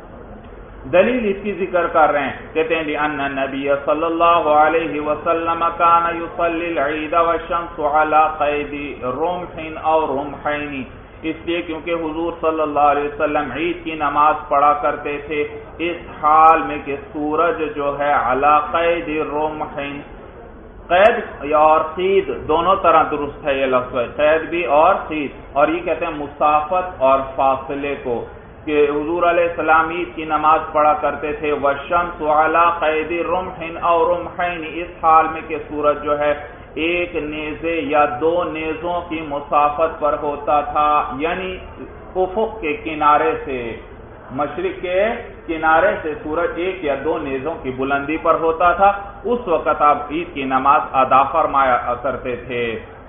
دلیل اس کی ذکر کر رہے ہیں، کہتے ہیں لِأَنَّ النَّبِيَّ صلی اللہ علیہ وسلم كَانَ يُصَلِّي الْعِيدَ وَالشَّمْسُ عَلَى قَيْدِ رُمْحٍ أَوْ رُمْحَيْنِ، اس لیے کیونکہ حضور صلی اللہ علیہ وسلم عید کی نماز پڑھا کرتے تھے اس حال میں کہ سورج جو ہے عَلَى قَيْدِ رُمْحٍ، قید اور قید دونوں طرح درست ہے یہ لفظ ہے، قید بھی اور قید، اور یہ کہتے ہیں مسافت اور فاصلے کو، کہ حضور علیہ السلام عید کی نماز پڑھا کرتے تھے وَالشَّمْسُ عَلَى قَيْدِ رُمْحٍ أَوْ رُمْحَيْنِ، اس حال میں کہ سورج جو ہے ایک نیزے یا دو نیزوں کی مسافت پر ہوتا تھا، یعنی افق کے کنارے سے، مشرق کے کنارے سے سورج ایک یا دو نیزوں کی بلندی پر ہوتا تھا، اس وقت آپ عید کی نماز ادا فرمایا کرتے تھے۔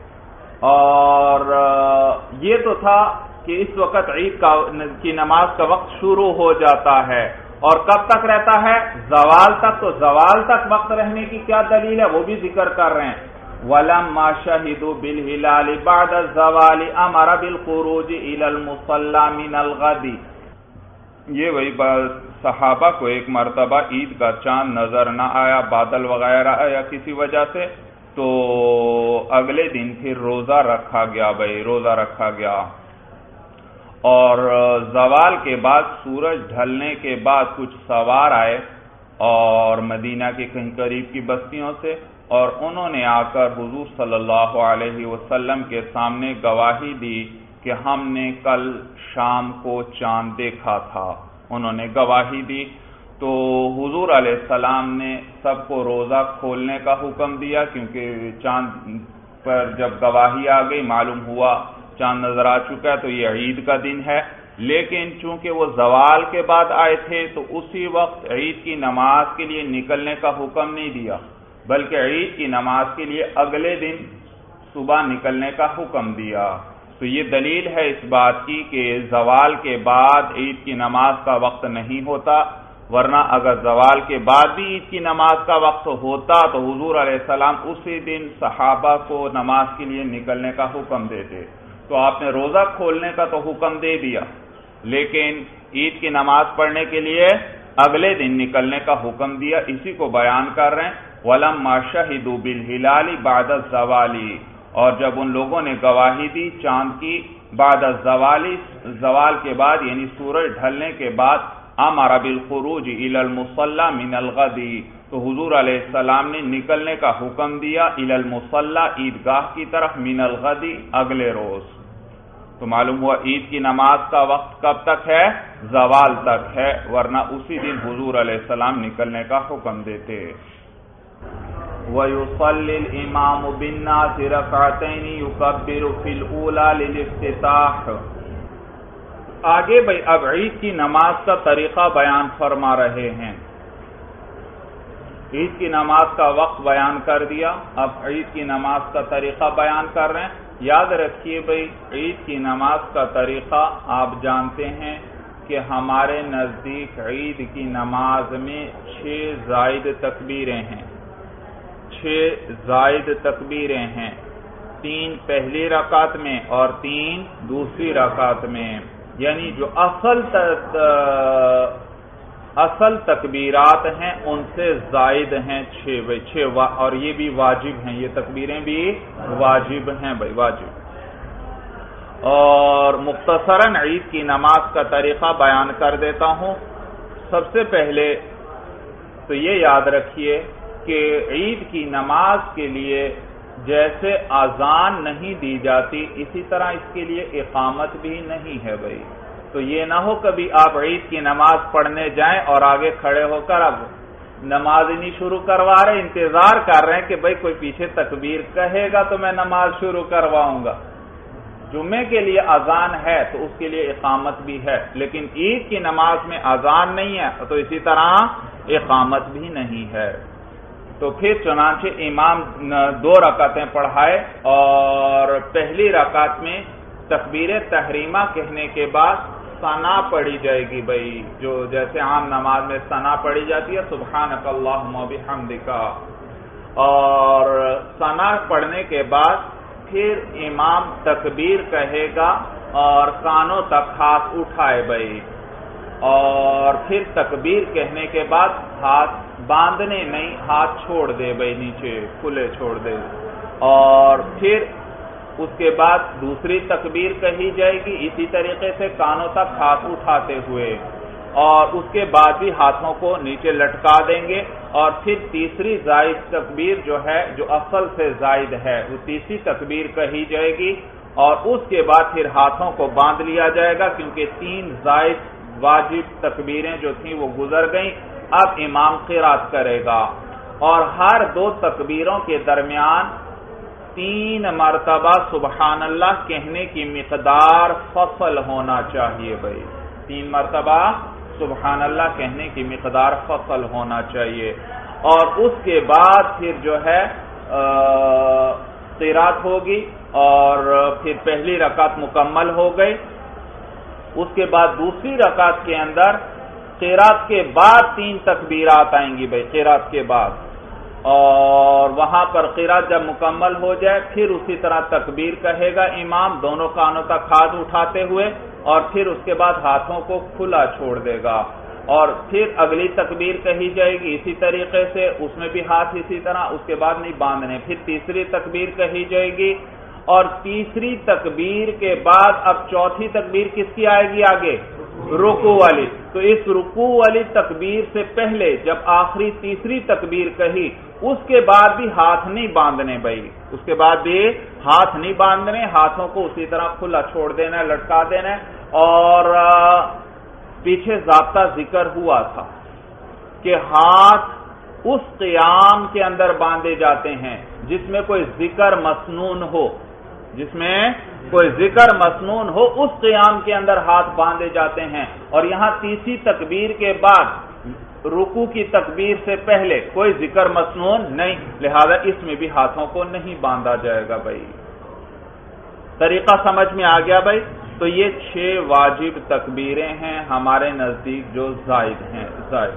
اور یہ تو تھا کہ اس وقت عید کی نماز کا وقت شروع ہو جاتا ہے، اور کب تک رہتا ہے؟ زوال تک۔ تو زوال تک وقت رہنے کی کیا دلیل ہے وہ بھی ذکر کر رہے ہیں۔ وَلَمَّا شَهِدُوا بِالْهِلَالِ بَعْدَ الزَّوَالِ أَمَرَ بِالْخُرُوجِ إِلَى الْمُصَلَّى مِنَ الْغَدِ، یہ وہی صحابہ کو ایک مرتبہ عید کا چاند نظر نہ آیا، بادل وغیرہ یا کسی وجہ سے، تو اگلے دن پھر روزہ رکھا گیا بھائی روزہ رکھا گیا اور زوال کے بعد سورج ڈھلنے کے بعد کچھ سوار آئے اور مدینہ کے کہیں قریب کی بستیوں سے، اور انہوں نے آ کر حضور صلی اللہ علیہ وسلم کے سامنے گواہی دی کہ ہم نے کل شام کو چاند دیکھا تھا، انہوں نے گواہی دی۔ تو حضور علیہ السلام نے سب کو روزہ کھولنے کا حکم دیا، کیونکہ چاند پر جب گواہی آ گئی، معلوم ہوا چاند نظر آ چکا ہے تو یہ عید کا دن ہے، لیکن چونکہ وہ زوال کے بعد آئے تھے تو اسی وقت عید کی نماز کے لیے نکلنے کا حکم نہیں دیا، بلکہ عید کی نماز کے لیے اگلے دن صبح نکلنے کا حکم دیا۔ تو یہ دلیل ہے اس بات کی کہ زوال کے بعد عید کی نماز کا وقت نہیں ہوتا، ورنہ اگر زوال کے بعد بھی عید کی نماز کا وقت ہوتا تو حضور علیہ السلام اسی دن صحابہ کو نماز کے لیے نکلنے کا حکم دیتے۔ تو آپ نے روزہ کھولنے کا تو حکم دے دیا، لیکن عید کی نماز پڑھنے کے لیے اگلے دن نکلنے کا حکم دیا۔ اسی کو بیان کر رہے ہیں وَلَمَّا شَهِدُوا بِالْهِلَالِ بَعْدَ الزَّوَالِ، اور جب ان لوگوں نے گواہی دی چاند کی بعد الزوال، زوال کے بعد یعنی سورج ڈھلنے کے بعد، امر بالخروج الى المصلی من الغد، تو حضور علیہ السلام نے نکلنے کا حکم دیا الى المصلی، عیدگاہ کی طرف، من الغد، اگلے روز۔ تو معلوم ہوا عید کی نماز کا وقت کب تک ہے؟ زوال تک ہے، ورنہ اسی دن حضور علیہ السلام نکلنے کا حکم دیتے۔ وَيُصَلِّ الْإِمَامُ بِالنَّاسِ رَكْعَتَيْنِ يُكَبِّرُ فِي الْأُولَى لِلْافْتِتَاحِ۔ آگے بھئی اب عید کی نماز کا طریقہ بیان فرما رہے ہیں۔ عید کی نماز کا وقت بیان کر دیا، اب عید کی نماز کا طریقہ بیان کر رہے ہیں۔ یاد رکھیے بھئی عید کی نماز کا طریقہ آپ جانتے ہیں کہ ہمارے نزدیک عید کی نماز میں چھ زائد تکبیریں ہیں، چھ زائد تکبیریں ہیں، تین پہلی رکعت میں اور تین دوسری رکعت میں، یعنی جو اصل اصل تکبیرات ہیں ان سے زائد ہیں چھ بھائی چھ، اور یہ بھی واجب ہیں، یہ تکبیریں بھی واجب ہیں بھائی، واجب۔ اور مختصراً عید کی نماز کا طریقہ بیان کر دیتا ہوں۔ سب سے پہلے تو یہ یاد رکھیے کہ عید کی نماز کے لیے جیسے اذان نہیں دی جاتی اسی طرح اس کے لیے اقامت بھی نہیں ہے بھائی۔ تو یہ نہ ہو کبھی آپ عید کی نماز پڑھنے جائیں اور آگے کھڑے ہو کر اب نماز نہیں شروع کروا رہے، انتظار کر رہے ہیں کہ بھائی کوئی پیچھے تکبیر کہے گا تو میں نماز شروع کرواؤں گا۔ جمعے کے لیے اذان ہے تو اس کے لیے اقامت بھی ہے، لیکن عید کی نماز میں اذان نہیں ہے تو اسی طرح اقامت بھی نہیں ہے۔ تو پھر چنانچہ امام دو رکعتیں پڑھائے اور پہلی رکعت میں تکبیر تحریمہ کہنے کے بعد ثنا پڑھی جائے گی بھائی، جو جیسے عام نماز میں ثنا پڑھی جاتی ہے سبحانک اللہم و بحمدک، اور ثنا پڑھنے کے بعد پھر امام تکبیر کہے گا اور کانوں تک ہاتھ اٹھائے بھائی، اور پھر تکبیر کہنے کے بعد ہاتھ باندھنے نہیں، ہاتھ چھوڑ دے بھائی، نیچے کھلے چھوڑ دے، اور پھر اس کے بعد دوسری تکبیر کہی جائے گی اسی طریقے سے کانوں تک ہاتھ اٹھاتے ہوئے، اور اس کے بعد بھی ہاتھوں کو نیچے لٹکا دیں گے، اور پھر تیسری زائد تکبیر جو ہے جو اصل سے زائد ہے وہ تیسری تکبیر کہی جائے گی، اور اس کے بعد پھر ہاتھوں کو باندھ لیا جائے گا کیونکہ تین زائد واجب تکبیریں جو تھیں وہ گزر گئیں۔ اب امام قرات کرے گا اور ہر دو تکبیروں کے درمیان تین مرتبہ سبحان اللہ کہنے کی مقدار فصل ہونا چاہیے بھائی، تین مرتبہ سبحان اللہ کہنے کی مقدار فصل ہونا چاہیے، اور اس کے بعد پھر جو ہے قرات ہوگی اور پھر پہلی رکعت مکمل ہو گئی۔ اس کے بعد دوسری رکعت کے اندر قرات کے بعد تین تکبیرات آئیں گی بھائی، قرات کے بعد، اور وہاں پر قرات جب مکمل ہو جائے پھر اسی طرح تکبیر کہے گا امام دونوں کانوں تک ہاتھ اٹھاتے ہوئے، اور پھر اس کے بعد ہاتھوں کو کھلا چھوڑ دے گا، اور پھر اگلی تکبیر کہی جائے گی اسی طریقے سے، اس میں بھی ہاتھ اسی طرح، اس کے بعد نہیں باندھنے، پھر تیسری تکبیر کہی جائے گی، اور تیسری تکبیر کے بعد اب چوتھی تکبیر کس کی آئے گی آگے؟ رکوع والی۔ تو اس رکوع والی تکبیر سے پہلے جب آخری تیسری تکبیر کہی اس کے بعد بھی ہاتھ نہیں باندھنے بھائی، اس کے بعد بھی ہاتھ نہیں باندھنے، ہاتھوں کو اسی طرح کھلا چھوڑ دینا، لٹکا دینا، اور پیچھے ضابطہ ذکر ہوا تھا کہ ہاتھ اس قیام کے اندر باندھے جاتے ہیں جس میں کوئی ذکر مسنون ہو، جس میں کوئی ذکر مسنون ہو اس قیام کے اندر ہاتھ باندھے جاتے ہیں، اور یہاں تیسری تکبیر کے بعد رکوع کی تکبیر سے پہلے کوئی ذکر مسنون نہیں، لہذا اس میں بھی ہاتھوں کو نہیں باندھا جائے گا بھائی۔ طریقہ سمجھ میں آ گیا بھائی؟ تو یہ چھ واجب تکبیریں ہیں ہمارے نزدیک جو زائد ہیں، زائد۔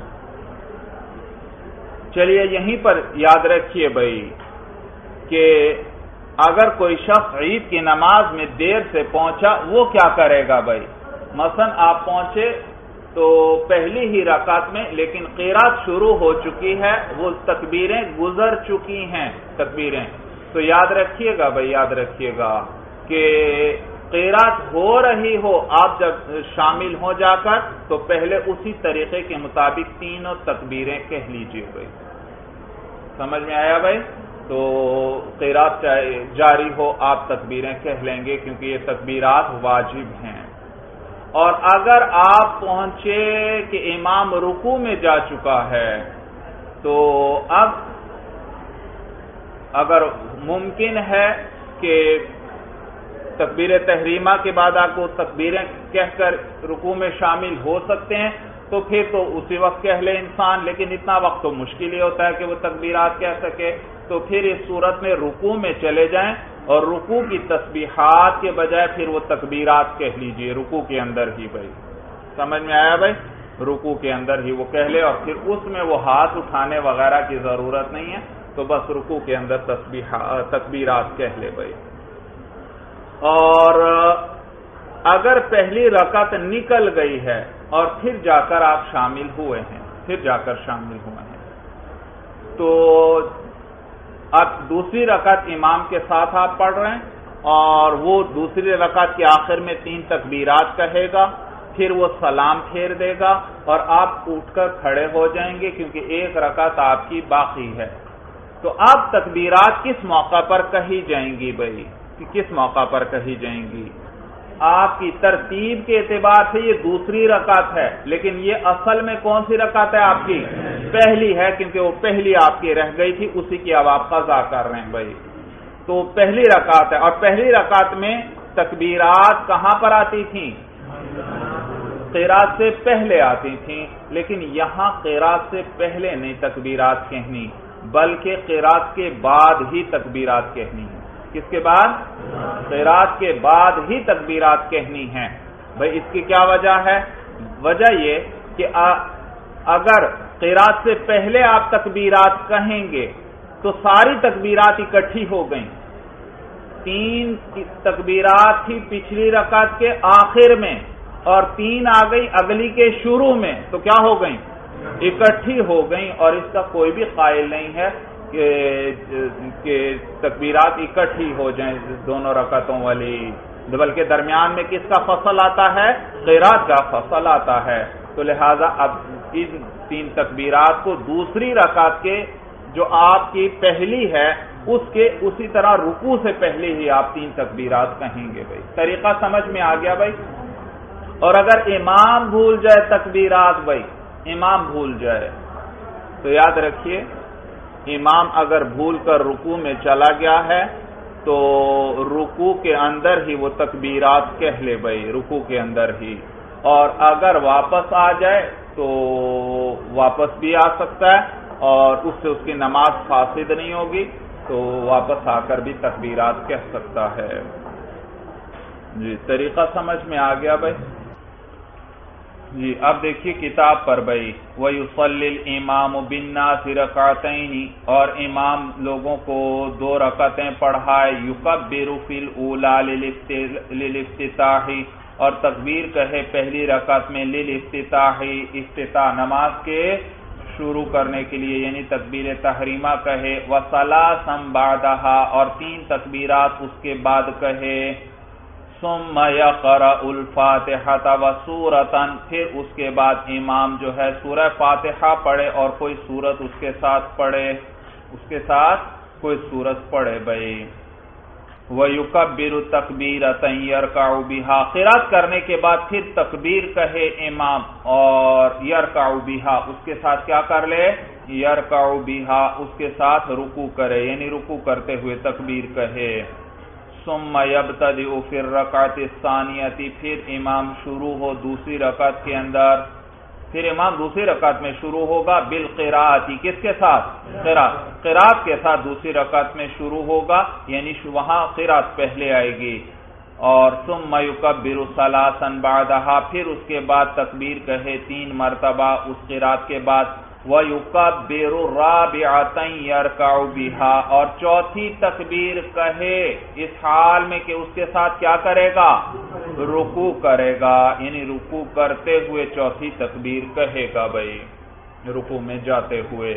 چلیے یہیں پر یاد رکھیے بھائی کہ اگر کوئی شخص عید کی نماز میں دیر سے پہنچا وہ کیا کرے گا بھائی؟ مثلا آپ پہنچے تو پہلی ہی رکعت میں لیکن قرات شروع ہو چکی ہے، وہ تکبیریں گزر چکی ہیں تکبیریں، تو یاد رکھیے گا بھائی، یاد رکھیے گا کہ قرات ہو رہی ہو آپ جب شامل ہو جا کر تو پہلے اسی طریقے کے مطابق تینوں تکبیریں کہہ لیجئے بھائی۔ سمجھ میں آیا بھائی؟ تو قرات جاری ہو آپ تکبیریں کہہ لیں گے کیونکہ یہ تکبیرات واجب ہیں۔ اور اگر آپ پہنچے کہ امام رکوع میں جا چکا ہے تو اب اگر ممکن ہے کہ تکبیر تحریمہ کے بعد آپ کو تکبیریں کہہ کر رکوع میں شامل ہو سکتے ہیں تو پھر تو اسی وقت کہہ لے انسان، لیکن اتنا وقت تو مشکل ہی ہوتا ہے کہ وہ تکبیرات کہہ سکے، تو پھر اس صورت میں رکوع میں چلے جائیں اور رکوع کی تسبیحات کے بجائے پھر وہ تکبیرات کہہ لیجئے رکوع کے اندر ہی بھائی۔ سمجھ میں آیا بھائی؟ رکوع کے اندر ہی وہ کہہ لے اور پھر اس میں وہ ہاتھ اٹھانے وغیرہ کی ضرورت نہیں ہے، تو بس رکوع کے اندر تسبیحات تکبیرات کہہ لے بھائی۔ اور اگر پہلی رکعت نکل گئی ہے اور پھر جا کر آپ شامل ہوئے ہیں پھر جا کر شامل ہوئے ہیں تو اب دوسری رکعت امام کے ساتھ آپ پڑھ رہے ہیں اور وہ دوسری رکعت کے آخر میں تین تکبیرات کہے گا، پھر وہ سلام پھیر دے گا اور آپ اٹھ کر کھڑے ہو جائیں گے کیونکہ ایک رکعت آپ کی باقی ہے۔ تو اب تکبیرات کس موقع پر کہی جائیں گی بھائی؟ کس موقع پر کہی جائیں گی؟ آپ کی ترتیب کے اعتبار سے یہ دوسری رکعت ہے، لیکن یہ اصل میں کون سی رکعت ہے آپ کی؟ پہلی ہے، کیونکہ وہ پہلی آپ کی رہ گئی تھی، اسی کی اب آپ قضا کر رہے ہیں بھائی۔ تو پہلی رکعت ہے اور پہلی رکعت میں تکبیرات کہاں پر آتی تھیں؟ قرات سے پہلے آتی تھیں، لیکن یہاں قرات سے پہلے نہیں تکبیرات کہنی بلکہ قرات کے بعد ہی تکبیرات کہنی ہے۔ کس کے بعد؟ قرات کے بعد ہی تکبیرات کہنی ہیں بھائی۔ اس کی کیا وجہ ہے؟ وجہ یہ کہ اگر قرات سے پہلے آپ تکبیرات کہیں گے تو ساری تکبیرات اکٹھی ہو گئیں، تین تکبیرات تھی پچھلی رکعت کے آخر میں اور تین آ گئی اگلی کے شروع میں، تو کیا ہو گئیں؟ اکٹھی ہو گئیں، اور اس کا کوئی بھی قائل نہیں ہے کہ کہ تکبیرات اکٹھی ہو جائیں دونوں رکعتوں والی، بلکہ درمیان میں کس کا فصل آتا ہے؟ قرات کا فصل آتا ہے۔ تو لہذا اب ان تین تکبیرات کو دوسری رکعت کے جو آپ کی پہلی ہے اس کے اسی طرح رکوع سے پہلے ہی آپ تین تکبیرات کہیں گے بھائی۔ طریقہ سمجھ میں آ گیا بھائی؟ اور اگر امام بھول جائے تکبیرات بھائی، امام بھول جائے تو یاد رکھیے امام اگر بھول کر رکوع میں چلا گیا ہے تو رکوع کے اندر ہی وہ تکبیرات کہہ لے بھائی، رکوع کے اندر ہی، اور اگر واپس آ جائے تو واپس بھی آ سکتا ہے اور اس سے اس کی نماز فاسد نہیں ہوگی، تو واپس آ کر بھی تکبیرات کہہ سکتا ہے۔ جی طریقہ سمجھ میں آ گیا بھائی؟ جی اب دیکھیے کتاب پر بھائی، وَيُصَلِّ الْإِمَامُ بِالنَّاسِ رَكَعَتَيْنِ، اور امام لوگوں کو دو رکعتیں پڑھائے، يُكَبِّرُ فِي الْأُولَى لِلْافتِتَاحِ، اور تکبیر کہے پہلی رکعت میں لِلْافتِتَاحِ، افتتاح نماز کے شروع کرنے کے لیے، یعنی تکبیر تحریمہ کہے، وَصَلَاةً بَعْدَهَا، اور تین تکبیرات اس کے بعد کہے، ثم يقرأ الفاتحة وسورة، پھر اس کے بعد امام جو ہے سورہ فاتحہ پڑھے اور کوئی سورت اس کے ساتھ پڑھے، اس کے ساتھ کوئی سورت پڑھے بھائی۔ وَيُكَبِّرُ تَكْبِيرَةً يَرْكَعُ بِهَا، قرات کرنے کے بعد پھر تکبیر کہے امام اور يَرْكَعُ بِهَا، اس کے ساتھ کیا کر لے؟ يَرْكَعُ بِهَا، اس کے ساتھ رکوع کرے، یعنی رکوع کرتے ہوئے تکبیر کہے۔ ثم یبتدئ فی الرکعۃ الثانیۃ، پھر امام شروع ہو دوسری رکعت کے اندر، پھر امام دوسری رکعت میں شروع ہوگا بالقراءۃ، کس کے ساتھ؟ قراءت قراءت کے ساتھ دوسری رکعت میں شروع ہوگا، یعنی وہاں قراءت پہلے آئے گی، اور ثم یکبر ثلاثا بعدها، پھر اس کے بعد تکبیر کہے تین مرتبہ اس قراءت کے بعد، وَيُكَبِّرُ رَابِعَةً يَرْكَعُ بِهَا، اور چوتھی تکبیر کہے اس حال میں کہ اس کے ساتھ کیا کرے گا؟ رکوع کرے گا، یعنی رکوع کرتے ہوئے چوتھی تکبیر کہے گا بھائی، رکوع میں جاتے ہوئے۔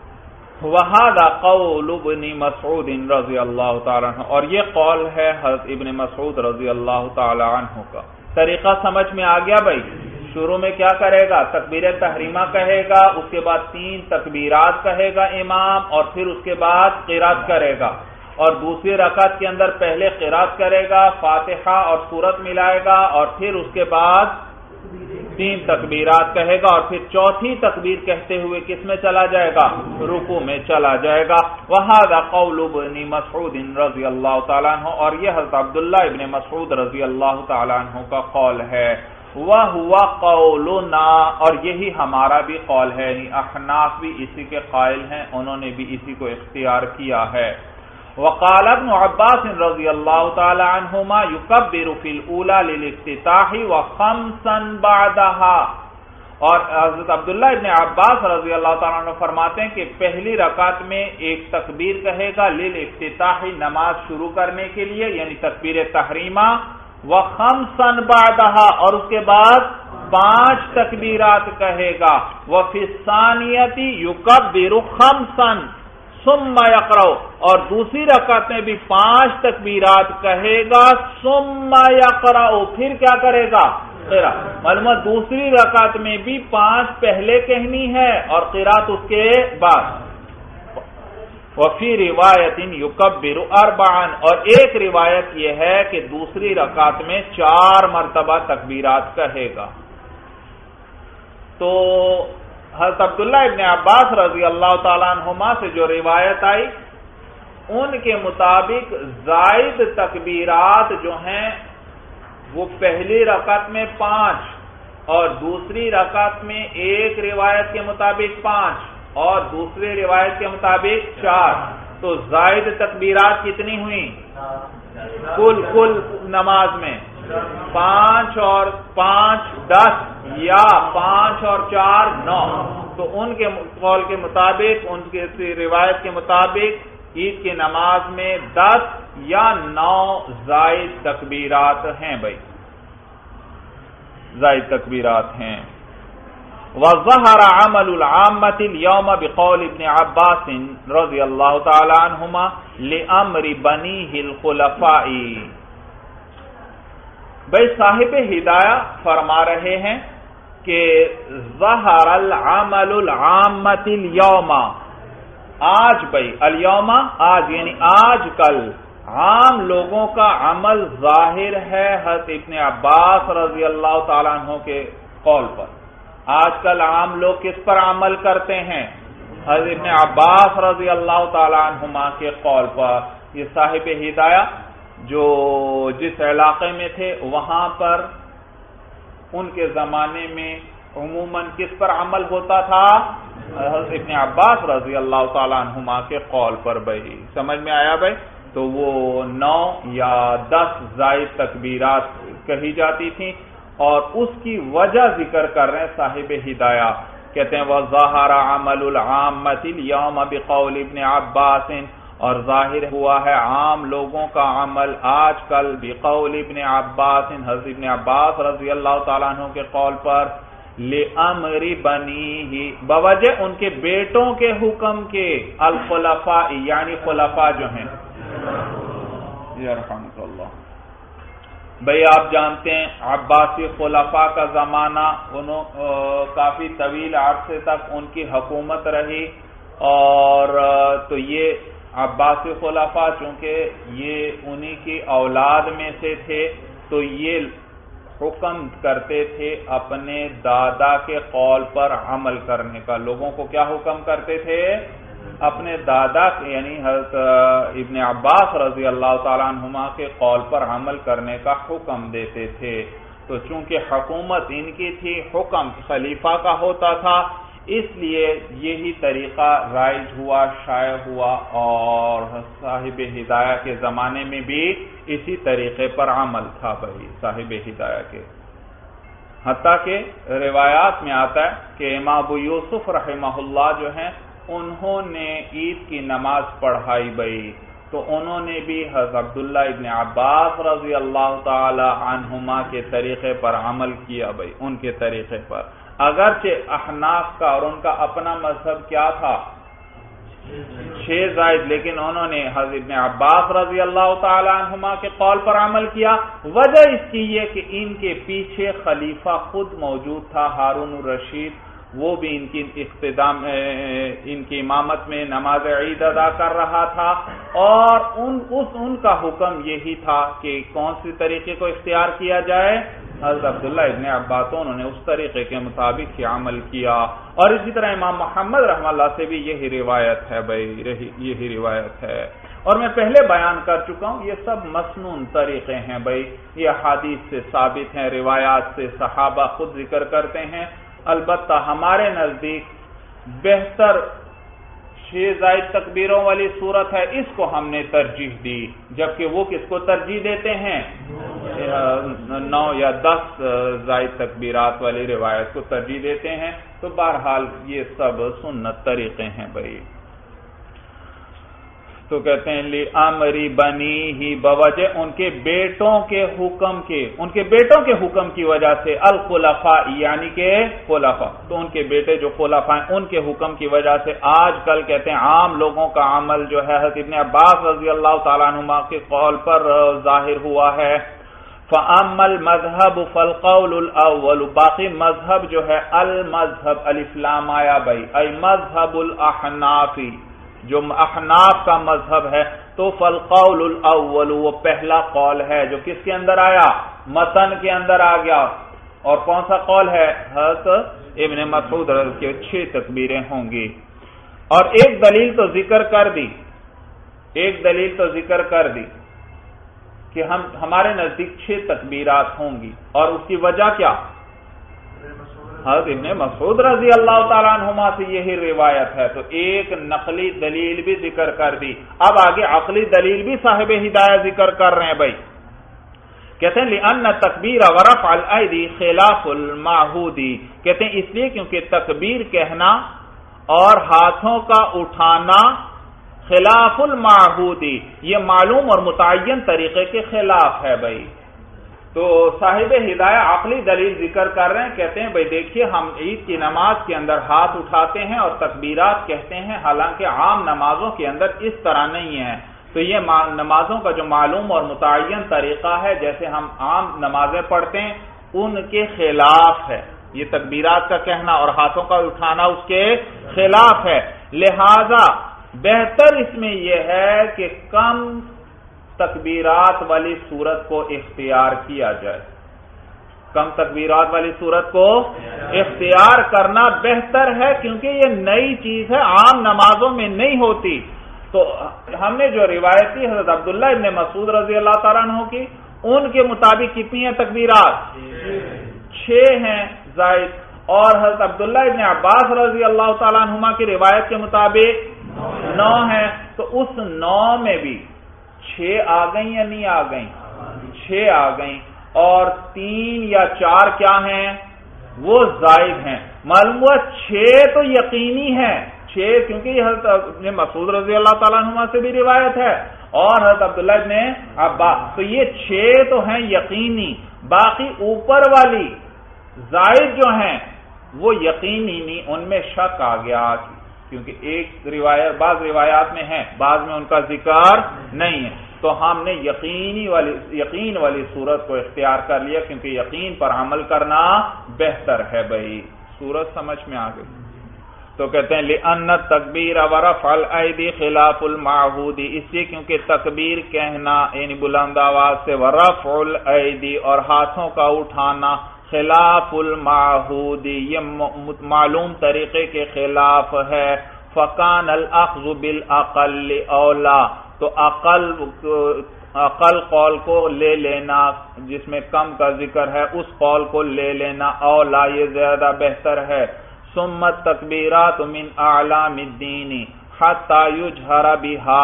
وَهَذَا قَوْلُ ابْنِ مَسْعُودٍ رضی اللہ تعالیٰ عنہ، اور یہ قول ہے حضرت ابن مسعود رضی اللہ تعالیٰ عنہ کا۔ طریقہ سمجھ میں آ گیا بھائی؟ شروع میں کیا کرے گا؟ تکبیر تحریمہ کہے گا، اس کے بعد تین تکبیرات کہے گا امام، اور پھر اس کے بعد قرات کرے گا، اور دوسری رکعت کے اندر پہلے قرات کرے گا، فاتحہ اور سورت ملائے گا، اور پھر اس کے بعد تین تکبیرات کہے گا، اور پھر چوتھی تکبیر کہتے ہوئے کس میں چلا جائے گا؟ رکوع میں چلا جائے گا۔ وَهَذَا قَوْلُ ابْنِ مَسْعُودٍ رضی اللہ تعالیٰ عنہ، اور یہ حضرت عبداللہ ابن مسعود رضی اللہ تعالیٰ عنہ کا قول ہے۔ وَهُوَ قَوْلُنَا، اور یہی ہمارا بھی قول ہے، یعنی احناف بھی اسی کے قائل ہیں، انہوں نے بھی اسی کو اختیار کیا ہے۔ وقال ابن عباس رضی اللہ تعالی عنہما یکبر فی الاولی للافتتاح وخمسا بعدها، اور حضرت عبداللہ ابن عباس رضی اللہ تعالیٰ عنہ فرماتے ہیں کہ پہلی رکعت میں ایک تکبیر کہے گا للافتتاح، نماز شروع کرنے کے لیے، یعنی تکبیر تحریمہ، وخمسا بعدها، اور اس کے بعد پانچ تکبیرات کہے گا، وفی الثانیۃ یکبر خمسا ثم یقرأ، اور دوسری رکعت میں بھی پانچ تکبیرات کہے گا، ثم یقرأ، پھر کیا کرے گا؟ قرات۔ معلومات دوسری رکعت میں بھی پانچ پہلے کہنی ہے اور قرات اس کے بعد۔ وفی روایت یکبر اربعا، اور ایک روایت یہ ہے کہ دوسری رکعت میں چار مرتبہ تکبیرات کہے گا۔ تو حضرت عبداللہ ابن عباس رضی اللہ تعالیٰ عنہما سے جو روایت آئی، ان کے مطابق زائد تکبیرات جو ہیں وہ پہلی رکعت میں پانچ، اور دوسری رکعت میں ایک روایت کے مطابق پانچ، اور دوسری روایت کے مطابق چار، تو زائد تکبیرات کتنی ہوئی؟ کل کل نماز میں پانچ اور پانچ دس، یا پانچ اور چار نو۔ تو ان کے قول کے مطابق، ان کے روایت کے مطابق عید کی نماز میں دس یا نو زائد تکبیرات ہیں بھائی، زائد تکبیرات ہیں۔ وَظَهَرَ عَمَلُ الْعَامَّةِ الْيَوْمَ بِقَوْلِ ابْنِ عَبَّاسٍ رضی اللہ تعالی عنہما لِأَمْرِ بَنِيهِ الْخُلَفَاءِ۔ بھائی صاحب ہدایہ فرما رہے ہیں کہ ظَهَرَ الْعَمَلُ الْعَامَّةِ الْيَوْمَ، آج بھائی الیوم آج، یعنی آج کل عام لوگوں کا عمل ظاہر ہے حضرت ابن عباس رضی اللہ تعالیٰ عنہ کے قول پر۔ آج کل عام لوگ کس پر عمل کرتے ہیں؟ حضرت ابن عباس رضی اللہ تعالیٰ عنہما کے قول پر۔ یہ صاحب ہدایہ جو جس علاقے میں تھے وہاں پر ان کے زمانے میں عموماً کس پر عمل ہوتا تھا؟ حضرت ابن عباس رضی اللہ تعالیٰ عنہما کے قول پر بھائی، سمجھ میں آیا بھائی؟ تو وہ نو یا دس زائد تکبیرات کہی جاتی تھیں، اور اس کی وجہ ذکر کر رہے ہیں صاحب ہدایہ، کہتے ہیں وَظَهَرَ عَمَلُ الْعَامَّةِ الْيَوْمَ بِقَوْلِ ابْنِ عَبَّاسٍ، اور ظاہر ہوا ہے عام لوگوں کا عمل آج کل بقول ابن عباس، حضرت ابن عباس رضی اللہ تعالیٰ عنہ کے قول پر، لِأَمْرِ بَنِيهِ، بوجہ ان کے بیٹوں کے حکم کے، الخلفاء یعنی خلفاء جو ہیں۔ یرحمک اللہ بھئی، آپ جانتے ہیں عباسی خلفاء کا زمانہ انہوں کافی طویل عرصے تک ان کی حکومت رہی، اور تو یہ عباسی خلفاء چونکہ یہ انہی کی اولاد میں سے تھے، تو یہ حکم کرتے تھے اپنے دادا کے قول پر عمل کرنے کا۔ لوگوں کو کیا حکم کرتے تھے؟ اپنے دادا یعنی حضرت ابن عباس رضی اللہ تعالیٰ عنہما کے قول پر عمل کرنے کا حکم دیتے تھے. تو چونکہ حکومت ان کی تھی، حکم خلیفہ کا ہوتا تھا، اس لیے یہی طریقہ رائج ہوا، شائع ہوا، اور صاحب ہدایہ کے زمانے میں بھی اسی طریقے پر عمل تھا بھائی صاحب ہدایہ کے. حتیٰ کہ روایات میں آتا ہے کہ امام ابو یوسف رحمہ اللہ جو ہیں انہوں نے عید کی نماز پڑھائی بھائی، تو انہوں نے بھی حضرت عبداللہ ابن عباس رضی اللہ تعالی عنہما کے طریقے پر عمل کیا بھائی، ان کے طریقے پر. اگرچہ احناف کا اور ان کا اپنا مذہب کیا تھا چھ زائد، لیکن انہوں نے حضرت ابن عباس رضی اللہ تعالی عنہما کے قول پر عمل کیا. وجہ اس کی یہ کہ ان کے پیچھے خلیفہ خود موجود تھا ہارون الرشید، وہ بھی ان کی اقتدام ان کی امامت میں نماز عید ادا کر رہا تھا، اور ان اس ان کا حکم یہی تھا کہ کون سی طریقے کو اختیار کیا جائے. حضرت عبداللہ ابن عباس انہوں نے اس طریقے کے مطابق ہی عمل کیا. اور اسی طرح امام محمد رحمہ اللہ سے بھی یہی روایت ہے بھائی، یہی روایت ہے. اور میں پہلے بیان کر چکا ہوں یہ سب مسنون طریقے ہیں بھائی، یہ حدیث سے ثابت ہیں، روایات سے صحابہ خود ذکر کرتے ہیں. البتہ ہمارے نزدیک بہتر چھ زائد تکبیروں والی صورت ہے، اس کو ہم نے ترجیح دی، جبکہ وہ کس کو ترجیح دیتے ہیں؟ نو یا دس زائد تکبیرات والی روایت کو ترجیح دیتے ہیں. تو بہرحال یہ سب سنت طریقے ہیں بھائی. تو کہتے ہیں لی امری بنی ہی بوجہ ان کے بیٹوں کے حکم کے ان کے بیٹوں کے حکم کی وجہ سے الخلفاء یعنی کہ خلفاء، تو ان کے بیٹے جو خلفاء ہیں ان کے حکم کی وجہ سے آج کل کہتے ہیں عام لوگوں کا عمل جو ہے حضرت ابن عباس رضی اللہ تعالیٰ عنہما کے قول پر ظاہر ہوا ہے. فَأَمَّا الْمَذْهَبُ فَالْقَوْلُ الْأَوَّلُ، باقی مذہب جو ہے المذہب الف لام آیا بھائی، ای مذہب الاحنافی، جو احناف کا مذہب ہے، تو فالقول الاول وہ پہلا قول ہے جو کس کے اندر آیا؟ متن کے اندر آ گیا. اور کون سا قول ہے؟ حضرت ابن مسعود رضی اللہ عنہ چھ تکبیریں ہوں گی. اور ایک دلیل تو ذکر کر دی ایک دلیل تو ذکر کر دی کہ ہم ہمارے نزدیک چھ تکبیرات ہوں گی، اور اس کی وجہ کیا؟ حضرت ابن مسعود رضی اللہ تعالیٰ عنہما سے یہی روایت ہے. تو ایک نقلی دلیل بھی ذکر کر دی، اب آگے عقلی دلیل بھی صاحب ہدایہ ذکر کر رہے ہیں بھائی. کہتے ہیں لِأَنَّ تَكْبِيرَ وَرَفْعَ الْأَيْدِي خِلَافُ الْمَعْهُودِ، کہتے ہیں اس لیے کیونکہ تکبیر کہنا اور ہاتھوں کا اٹھانا خلاف المعہودی، یہ معلوم اور متعین طریقے کے خلاف ہے بھائی. تو صاحب ہدایہ عقلی دلیل ذکر کر رہے ہیں، کہتے ہیں بھائی دیکھیے ہم عید کی نماز کے اندر ہاتھ اٹھاتے ہیں اور تکبیرات کہتے ہیں، حالانکہ عام نمازوں کے اندر اس طرح نہیں ہے. تو یہ نمازوں کا جو معلوم اور متعین طریقہ ہے، جیسے ہم عام نمازیں پڑھتے ہیں، ان کے خلاف ہے. یہ تکبیرات کا کہنا اور ہاتھوں کا اٹھانا اس کے خلاف ہے. لہذا بہتر اس میں یہ ہے کہ کم تکبیرات والی صورت کو اختیار کیا جائے. کم تکبیرات والی صورت کو اختیار کرنا بہتر ہے، کیونکہ یہ نئی چیز ہے، عام نمازوں میں نہیں ہوتی. تو ہم نے جو روایتی حضرت عبداللہ ابن مسعود رضی اللہ تعالیٰ عنہ کی، ان کے مطابق کتنی ہیں تکبیرات؟ چھ ہیں زائد. اور حضرت عبداللہ ابن عباس رضی اللہ تعالیٰ عنہما کی روایت کے مطابق نو ہیں. تو اس نو میں بھی چھ آ گئیں یا نہیں آ گئیں؟ چھ آ گئیں. اور تین یا چار کیا ہیں؟ وہ زائد ہیں. معلوم ہوا چھ تو یقینی ہے، چھ کیونکہ یہ حضرت ابن مسعود رضی اللہ تعالیٰ عنہ سے بھی روایت ہے اور حضرت عبداللہ ابن عباس. تو یہ چھ تو ہیں یقینی، باقی اوپر والی زائد جو ہیں وہ یقینی نہیں، ان میں شک آ گیا، کیونکہ ایک روایت بعض روایات میں ہے، بعض میں ان کا ذکر نہیں ہے. تو ہم نے یقینی والی یقین والی صورت کو اختیار کر لیا، کیونکہ یقین پر عمل کرنا بہتر ہے بھائی. صورت سمجھ میں آ گئی. تو کہتے ہیں لِأَنَّ التَّكْبِيرَ وَرَفْعَ الْأَيْدِي خِلَافُ الْمَعْهُودِ، اس لیے کیونکہ تکبیر کہنا یعنی بلند آواز سے، وَرَفْعُ الْأَيْدِي اور ہاتھوں کا اٹھانا، خلاف المعہود یہ معلوم طریقے کے خلاف ہے. فکان الاخذ بالاقل اولا، تو عقل عقل قول کو لے لینا جس میں کم کا ذکر ہے اس قول کو لے لینا اولا یہ زیادہ بہتر ہے۔ ثم التکبیرات من اعلام الدین حتی یجہر بہا،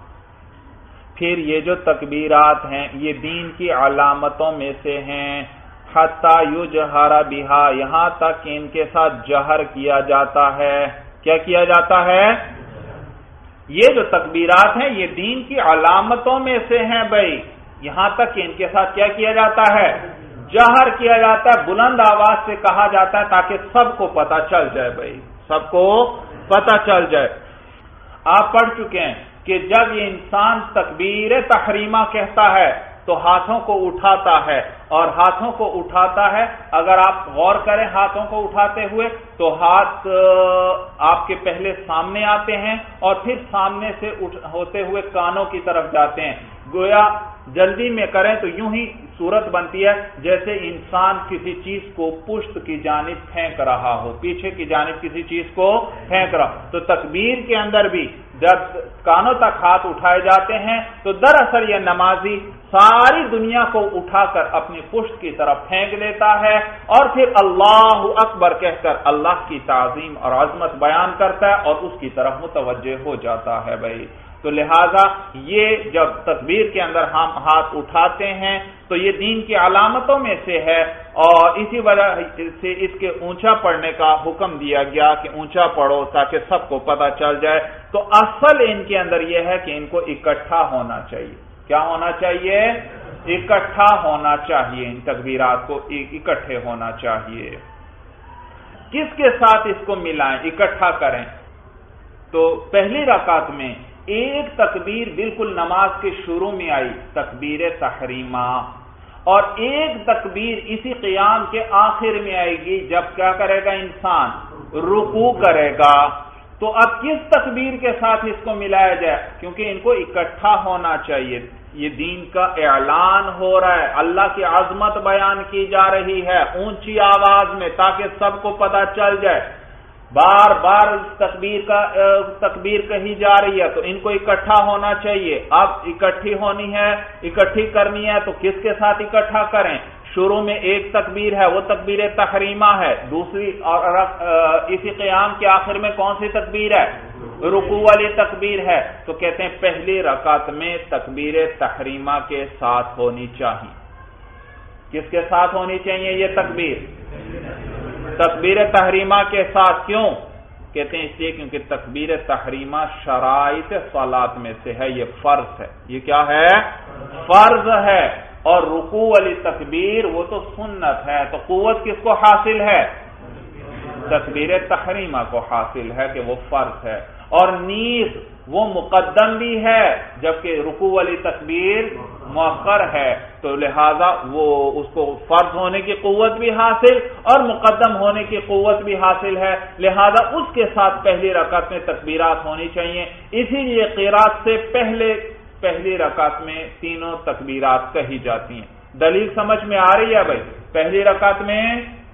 پھر یہ جو تکبیرات ہیں یہ دین کی علامتوں میں سے ہیں، حتی یجہر بہا یہاں تک کہ ان کے ساتھ جہر کیا جاتا ہے۔ کیا کیا جاتا ہے؟ یہ جو تکبیرات ہیں یہ دین کی علامتوں میں سے ہیں بھائی، یہاں تک کہ ان کے ساتھ کیا کیا جاتا ہے؟ جہر کیا جاتا ہے، بلند آواز سے کہا جاتا ہے تاکہ سب کو پتہ چل جائے بھائی، سب کو پتہ چل جائے۔ آپ پڑھ چکے ہیں کہ جب یہ انسان تکبیر تحریمہ کہتا ہے تو ہاتھوں کو اٹھاتا ہے، اور ہاتھوں کو اٹھاتا ہے، اگر آپ غور کریں ہاتھوں کو اٹھاتے ہوئے تو ہاتھ آپ کے پہلے سامنے آتے ہیں اور پھر سامنے سے ہوتے ہوئے کانوں کی طرف جاتے ہیں، گویا جلدی میں کریں تو یوں ہی صورت بنتی ہے جیسے انسان کسی چیز کو پشت کی جانب پھینک رہا ہو، پیچھے کی جانب کسی چیز کو پھینک رہا ہو۔ تو تکبیر کے اندر بھی جب کانوں تک ہاتھ اٹھائے جاتے ہیں تو دراصل یہ نمازی ساری دنیا کو اٹھا کر اپنی پشت کی طرف پھینک لیتا ہے اور پھر اللہ اکبر کہہ کر اللہ کی تعظیم اور عظمت بیان کرتا ہے اور اس کی طرف متوجہ ہو جاتا ہے بھائی۔ تو لہذا یہ جب تکبیر کے اندر ہم ہاتھ اٹھاتے ہیں تو یہ دین کی علامتوں میں سے ہے، اور اسی وجہ سے اس کے اونچا پڑھنے کا حکم دیا گیا کہ اونچا پڑھو تاکہ سب کو پتہ چل جائے۔ تو اصل ان کے اندر یہ ہے کہ ان کو اکٹھا ہونا چاہیے۔ کیا ہونا چاہیے؟ اکٹھا ہونا چاہیے، ان تکبیرات کو اکٹھے ہونا چاہیے۔ کس کے ساتھ اس کو ملائیں، اکٹھا کریں؟ تو پہلی رکعت میں ایک تکبیر بالکل نماز کے شروع میں آئی، تکبیر تحریمہ، اور ایک تکبیر اسی قیام کے آخر میں آئے گی جب کیا کرے گا انسان؟ رکوع کرے گا۔ تو اب کس تکبیر کے ساتھ اس کو ملایا جائے؟ کیونکہ ان کو اکٹھا ہونا چاہیے، یہ دین کا اعلان ہو رہا ہے، اللہ کی عظمت بیان کی جا رہی ہے اونچی آواز میں تاکہ سب کو پتہ چل جائے، بار بار تکبیر کا تکبیر کہی جا رہی ہے، تو ان کو اکٹھا ہونا چاہیے۔ اب اکٹھی ہونی ہے، اکٹھی کرنی ہے تو کس کے ساتھ اکٹھا کریں؟ شروع میں ایک تکبیر ہے وہ تکبیر تحریمہ ہے، دوسری اور اسی قیام کے آخر میں کون سی تکبیر ہے؟ رکوع والی تکبیر ہے۔ تو کہتے ہیں پہلی رکعت میں تکبیر تحریمہ کے ساتھ ہونی چاہیے۔ کس کے ساتھ ہونی چاہیے یہ تکبیر؟ تکبیر تحریمہ کے ساتھ۔ کیوں کہتے ہیں؟ اس لیے کیونکہ تکبیر تحریمہ شرائط صلاۃ میں سے ہے، یہ فرض ہے۔ یہ کیا ہے؟ فرض ہے۔ اور رکوع والی تکبیر وہ تو سنت ہے، تو قوت کس کو حاصل ہے؟ تکبیر تحریمہ کو حاصل ہے کہ وہ فرض ہے، اور نیز وہ مقدم بھی ہے جبکہ رکوع والی تکبیر مؤخر ہے، تو لہذا وہ اس کو فرض ہونے کی قوت بھی حاصل اور مقدم ہونے کی قوت بھی حاصل ہے، لہذا اس کے ساتھ پہلی رکعت میں تکبیرات ہونی چاہیے۔ اسی لیے قرات سے پہلے پہلی رکعت میں تینوں تکبیرات کہی جاتی ہیں۔ دلیل سمجھ میں آ رہی ہے بھائی؟ پہلی رکعت میں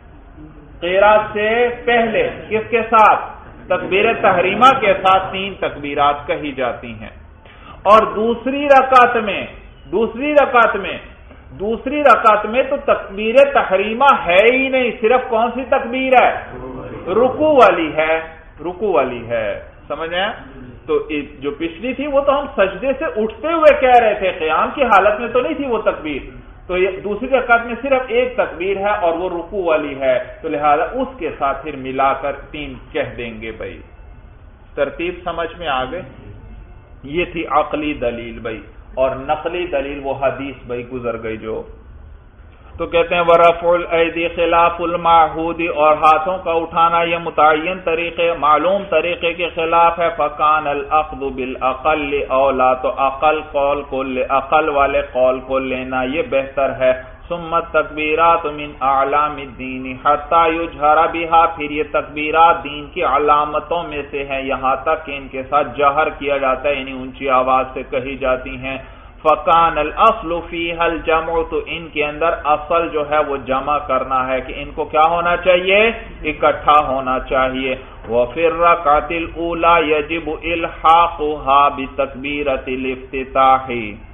قرات سے پہلے کس کے ساتھ؟ تکبیر تحریمہ کے ساتھ تین تکبیرات کہی جاتی ہیں۔ اور دوسری رکعت میں دوسری رکعت میں دوسری رکعت میں تو تکبیر تحریمہ ہے ہی نہیں، صرف کون سی تکبیر ہے؟ رکوع والی ہے، رکوع والی ہے، سمجھ آیا؟ تو جو پچھلی تھی وہ تو ہم سجدے سے اٹھتے ہوئے کہہ رہے تھے، قیام کی حالت میں تو نہیں تھی وہ تکبیر، تو یہ دوسری رکعت میں صرف ایک تکبیر ہے اور وہ رکوع والی ہے، تو لہذا اس کے ساتھ پھر ملا کر تین کہہ دیں گے بھائی۔ ترتیب سمجھ میں آ گئے؟ یہ تھی عقلی دلیل بھائی، اور نقلی دلیل وہ حدیث بھائی گزر گئی جو۔ تو کہتے ہیں ورفع الایدی خلاف المعہود، اور ہاتھوں کا اٹھانا یہ متعین طریقے معلوم طریقے کے خلاف ہے۔ فکان الاخذ بالاقل اولا، تو عقل قول کو عقل والے قول کو لینا یہ بہتر ہے۔ ثم التکبیرات من اعلام الدین حتی یجہر بہا، پھر یہ تکبیرات دین کی علامتوں میں سے ہیں یہاں تک کہ ان کے ساتھ جہر کیا جاتا ہے، یعنی اونچی آواز سے کہی جاتی ہیں۔ فکان الاصل فیہا الجمع، تو ان کے اندر اصل جو ہے وہ جمع کرنا ہے کہ ان کو کیا ہونا چاہیے، اکٹھا ہونا چاہیے. وفی الرکعۃ الاولی یجب الحاقها بتکبیرۃ الافتتاح،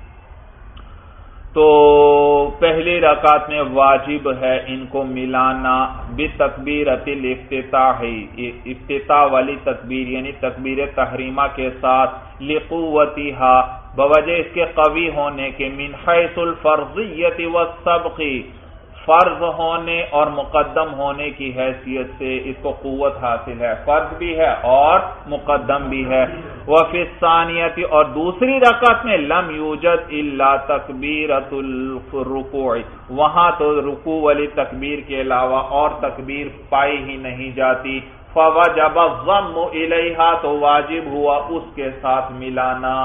تو پہلی رکعت میں واجب ہے ان کو ملانا بتکبیرۃ الافتتاح، افتتاح والی تکبیر یعنی تکبیر تحریمہ کے ساتھ، لقوتها بوجہ اس کے قوی ہونے کے، من حیث الفرضیت والسبق، فرض ہونے اور مقدم ہونے کی حیثیت سے اس کو قوت حاصل ہے، فرض بھی ہے اور مقدم بھی ہے. وفی الثانیۃ، اور دوسری رکعت میں لم یوجد الا تکبیرۃ الرکوع، وہاں تو رکوع والی تکبیر کے علاوہ اور تکبیر پائی ہی نہیں جاتی. فوجب الضم الیہا، تو واجب ہوا اس کے ساتھ ملانا.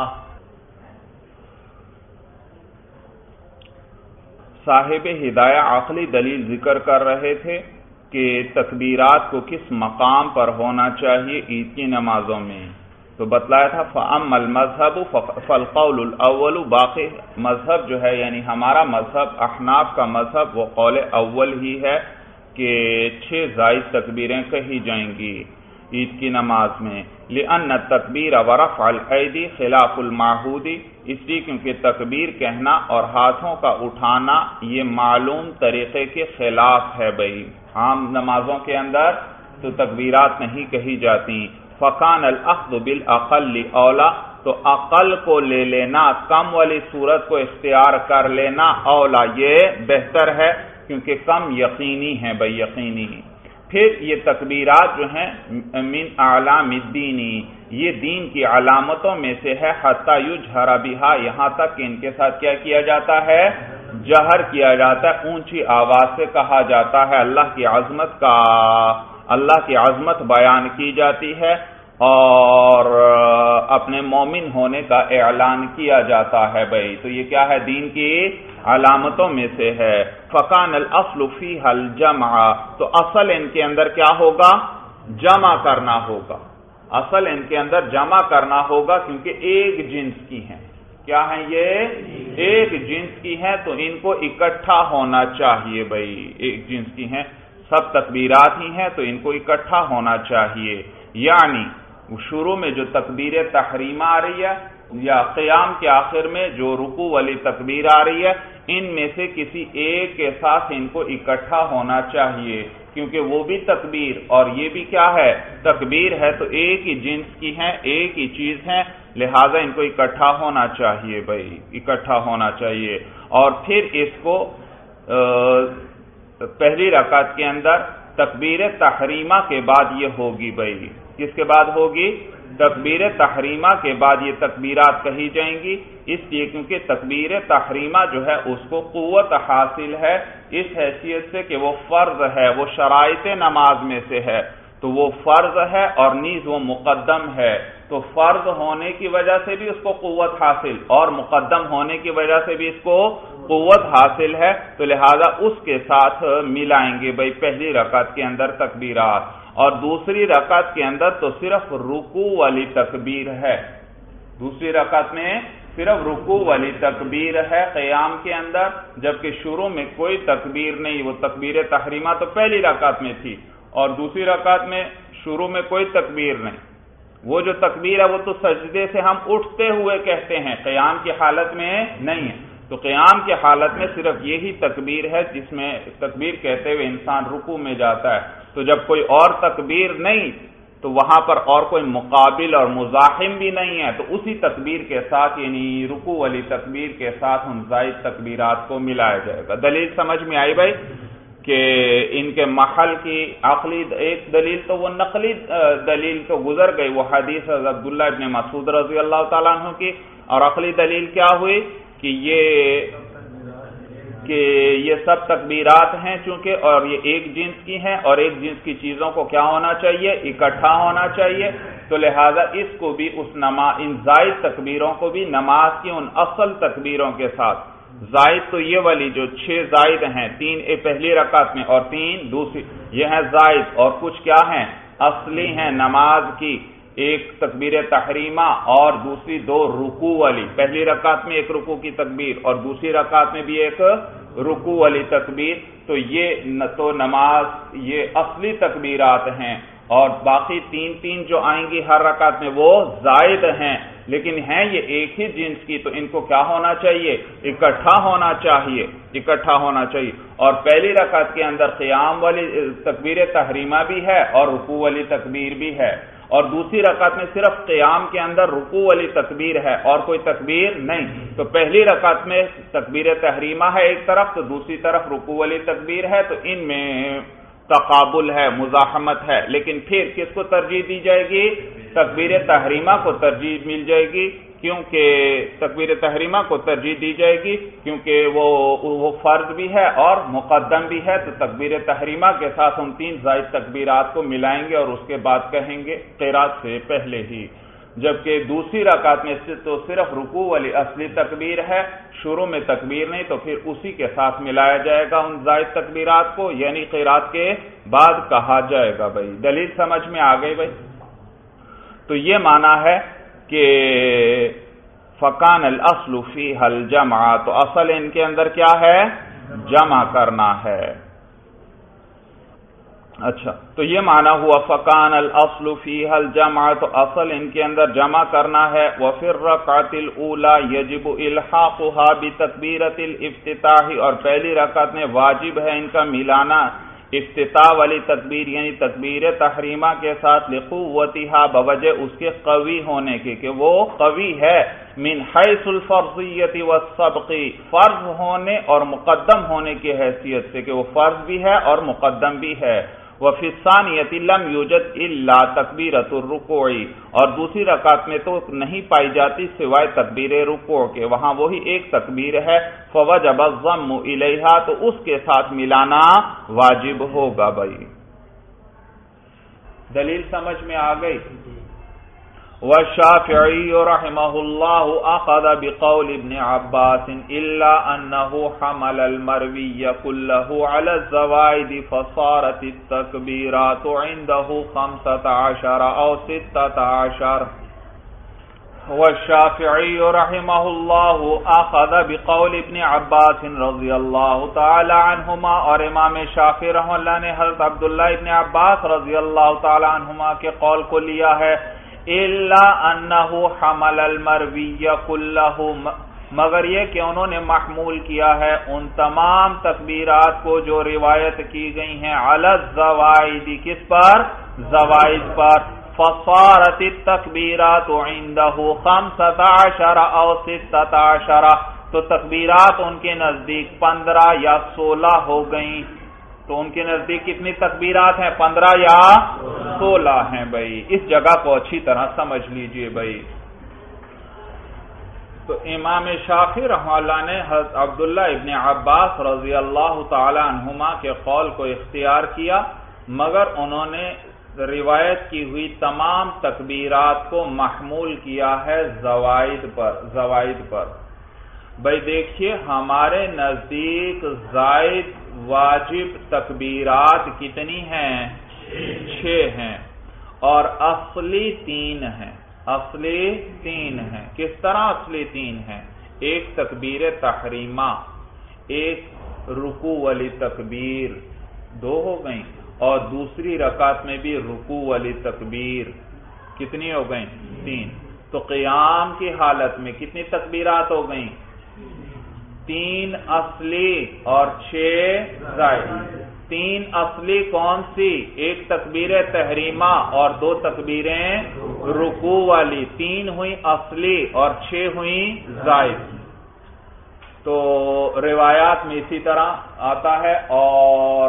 صاحب ہدایہ عقلی دلیل ذکر کر رہے تھے کہ تکبیرات کو کس مقام پر ہونا چاہیے عید کی نمازوں میں، تو بتلایا تھا فَأَمَّا الْمَذْهَبُ فَالْقَوْلُ الْأَوَّلُ، باقی مذہب جو ہے یعنی ہمارا مذہب احناف کا مذہب وہ قول اول ہی ہے کہ چھ زائد تکبیریں کہی جائیں گی عید کی نماز میں. لِأَنَّ التَّكْبِيرَ وَرَفْعَ الْأَيْدِي خِلَافُ الْمَعْهُودِ، اس لیے کیونکہ تکبیر کہنا اور ہاتھوں کا اٹھانا یہ معلوم طریقے کے خلاف ہے. بھائی عام نمازوں کے اندر تو تکبیرات نہیں کہی جاتی. فَكَانَ الْأَخْذُ بِالْأَقَلِّ أَوْلَى، تو اقل کو لے لینا، کم والی صورت کو اختیار کر لینا اولا، یہ بہتر ہے کیونکہ کم یقینی ہے. بھائی یقینی. پھر یہ تکبیرات جو ہیں من اعلام الدین، یہ دین کی علامتوں میں سے ہے، حتی یجہر بہا، یہاں تک کہ ان کے ساتھ کیا کیا جاتا ہے، جہر کیا جاتا ہے، اونچی آواز سے کہا جاتا ہے، اللہ کی عظمت کا اللہ کی عظمت بیان کی جاتی ہے اور اپنے مومن ہونے کا اعلان کیا جاتا ہے. بھائی تو یہ کیا ہے، دین کی علامتوں میں سے ہے. فَكَانَ الْأَصْلُ فِيهَا الْجَمْعَ، تو اصل ان کے اندر کیا ہوگا، جمع کرنا ہوگا. اصل ان کے اندر جمع کرنا ہوگا کیونکہ ایک جنس کی ہیں. کیا ہیں یہ، ایک جنس کی ہیں، تو ان کو اکٹھا ہونا چاہیے. بھائی ایک جنس کی ہیں، سب تکبیرات ہی ہیں تو ان کو اکٹھا ہونا چاہیے. یعنی شروع میں جو تکبیر تحریمہ آ رہی ہے یا قیام کے آخر میں جو رکوع والی تکبیر آ رہی ہے، ان میں سے کسی ایک کے ساتھ ان کو اکٹھا ہونا چاہیے کیونکہ وہ بھی تکبیر اور یہ بھی کیا ہے، تکبیر ہے، تو ایک ہی جنس کی ہیں، ایک ہی چیز ہیں، لہذا ان کو اکٹھا ہونا چاہیے. بھائی اکٹھا ہونا چاہیے. اور پھر اس کو پہلی رکعت کے اندر تکبیر تحریمہ کے بعد یہ ہوگی. بھائی کس کے بعد ہوگی، تکبیر تحریمہ کے بعد یہ تکبیرات کہی جائیں گی، اس لیے کیونکہ تکبیر تحریمہ جو ہے اس کو قوت حاصل ہے اس حیثیت سے کہ وہ فرض ہے، وہ شرائط نماز میں سے ہے، تو وہ فرض ہے اور نیز وہ مقدم ہے. تو فرض ہونے کی وجہ سے بھی اس کو قوت حاصل اور مقدم ہونے کی وجہ سے بھی اس کو قوت حاصل ہے، تو لہذا اس کے ساتھ ملائیں گے. بھائی پہلی رکعت کے اندر تکبیرات اور دوسری رکعت کے اندر تو صرف رکوع والی تکبیر ہے. دوسری رکعت میں صرف رکوع والی تکبیر ہے قیام کے اندر، جبکہ شروع میں کوئی تکبیر نہیں. وہ تکبیر تحریمہ تو پہلی رکعت میں تھی اور دوسری رکعت میں شروع میں کوئی تکبیر نہیں. وہ جو تکبیر ہے وہ تو سجدے سے ہم اٹھتے ہوئے کہتے ہیں، قیام کی حالت میں نہیں ہے. تو قیام کی حالت میں صرف یہی تکبیر ہے جس میں تکبیر کہتے ہوئے انسان رکوع میں جاتا ہے. تو جب کوئی اور تکبیر نہیں تو وہاں پر اور کوئی مقابل اور مزاحم بھی نہیں ہے، تو اسی تکبیر کے ساتھ یعنی رکوع والی تکبیر کے ساتھ ان زائد تکبیرات کو ملایا جائے گا. دلیل سمجھ میں آئی بھائی کہ ان کے محل کی عقلی ایک دلیل تو وہ نقلی دلیل تو گزر گئی، وہ حدیث عبداللہ ابن مسعود رضی اللہ تعالیٰ عنہ کی، اور عقلی دلیل کیا ہوئی کہ یہ کہ یہ سب تکبیرات ہیں چونکہ اور یہ ایک جنس کی ہیں اور ایک جنس کی چیزوں کو کیا ہونا چاہیے، اکٹھا ہونا چاہیے. تو لہذا اس کو بھی اس نماز ان زائد تکبیروں کو بھی نماز کی ان اصل تکبیروں کے ساتھ، زائد تو یہ والی جو چھ زائد ہیں، تین پہلی رکعت میں اور تین دوسری، یہ ہیں زائد، اور کچھ کیا ہیں اصلی ہیں نماز کی، ایک تکبیر تحریمہ اور دوسری دو رکوع والی، پہلی رکعت میں ایک رکوع کی تکبیر اور دوسری رکعت میں بھی ایک رکوع والی تکبیر، تو یہ تو نماز یہ اصلی تکبیرات ہیں، اور باقی تین تین جو آئیں گی ہر رکعت میں وہ زائد ہیں، لیکن ہیں یہ ایک ہی جنس کی، تو ان کو کیا ہونا چاہیے؟ اکٹھا ہونا چاہیے، اکٹھا ہونا چاہیے۔ اور پہلی رکعت کے اندر قیام والی تکبیر تحریمہ بھی ہے اور رکوع والی تکبیر بھی ہے، اور دوسری رکعت میں صرف قیام کے اندر رکوع والی تکبیر ہے اور کوئی تکبیر نہیں، تو پہلی رکعت میں تکبیر تحریمہ ہے ایک طرف، تو دوسری طرف رکوع والی تکبیر ہے، تو ان میں تقابل ہے، مزاحمت ہے، لیکن پھر کس کو ترجیح دی جائے گی؟ تکبیر تحریمہ کو ترجیح مل جائے گی، کیونکہ تکبیر تحریمہ کو ترجیح دی جائے گی کیونکہ وہ وہ فرض بھی ہے اور مقدم بھی ہے، تو تکبیر تحریمہ کے ساتھ ہم تین زائد تکبیرات کو ملائیں گے اور اس کے بعد کہیں گے قرات سے پہلے ہی، جبکہ دوسری رکعت میں تو صرف رکوع والی اصلی تکبیر ہے، شروع میں تکبیر نہیں، تو پھر اسی کے ساتھ ملایا جائے گا ان زائد تکبیرات کو، یعنی قرات کے بعد کہا جائے گا۔ بھائی دلیل سمجھ میں آ گئی؟ بھائی تو یہ معنی ہے کہ فکان الاصل فیہ الجمع، تو اصل ان کے اندر کیا ہے؟ جمع کرنا ہے۔ اچھا، تو یہ معنی ہوا فکان الاصل فیہ الجمع، تو اصل ان کے اندر جمع کرنا ہے۔ وفی الرکعۃ الاولی یجب الحاقها بتکبیرۃ الافتتاح، اور پہلی رکعت میں واجب ہے ان کا ملانا افتتاح والی تکبیر یعنی تکبیر تحریمہ کے ساتھ، لقوتها بوجہ اس کے قوی ہونے کے کہ وہ قوی ہے، من حیث الفرضیت والسبق، فرض ہونے اور مقدم ہونے کی حیثیت سے کہ وہ فرض بھی ہے اور مقدم بھی ہے۔ وفی الثانیۃ لم یوجد الا تکبیرۃ الرکوع، اور دوسری رکعت میں تو نہیں پائی جاتی سوائے تکبیر رکوع کے، وہاں وہی ایک تکبیر ہے، فوجب الضم الیہا، تو اس کے ساتھ ملانا واجب ہوگا۔ بھائی دلیل سمجھ میں آ گئی؟ والشافعی رحمہ اللہ اخذ بقول ابن عباس الا انه حمل المروی كله على الزوائد فصارت التکبیرات عنده خمسة عشر او ستة عشر۔ والشافعی رحمہ اللہ اخذ بقول ابن عباس رضی اللہ تعالی عنہما، اور امام شافعی رحمہ اللہ نے حضرت عبداللہ ابن عباس رضی اللہ تعالی عنہما کے قول کو لیا ہے، الا انہ حمل المروی کلہ، مگر یہ کہ انہوں نے محمول کیا ہے ان تمام تکبیرات کو جو روایت کی گئی ہیں علی الزوائد، کس پر؟ زوائد پر، فصارت التکبیرات عنده خمسة عشر او ستة عشر، تو تکبیرات ان کے نزدیک پندرہ یا سولہ ہو گئیں، تو ان کے نزدیک کتنی تکبیرات ہیں؟ پندرہ یا سولہ ہیں۔ بھائی اس جگہ کو اچھی طرح سمجھ لیجئے۔ بھائی تو امام شافعی رحمہ اللہ نے حضرت عبداللہ ابن عباس رضی اللہ تعالی عنہما کے قول کو اختیار کیا، مگر انہوں نے روایت کی ہوئی تمام تکبیرات کو محمول کیا ہے زوائد پر، زوائد پر۔ بھائی دیکھیے ہمارے نزدیک زائد واجب تکبیرات کتنی ہیں؟ چھ ہیں، اور اصلی تین ہیں، اصلی تین ہیں۔ کس طرح اصلی تین ہیں؟ ایک تکبیر تحریمہ، ایک رکوع والی تکبیر، دو ہو گئیں، اور دوسری رکعت میں بھی رکوع والی تکبیر، کتنی ہو گئیں؟ تین۔ تو قیام کی حالت میں کتنی تکبیرات ہو گئیں؟ تین اصلی اور چھ زائد۔ تین اصلی کون سی؟ ایک تکبیر تحریمہ اور دو تکبیریں رکوع والی، تین ہوئی اصلی اور چھ ہوئی زائد۔ تو روایات میں اسی طرح آتا ہے، اور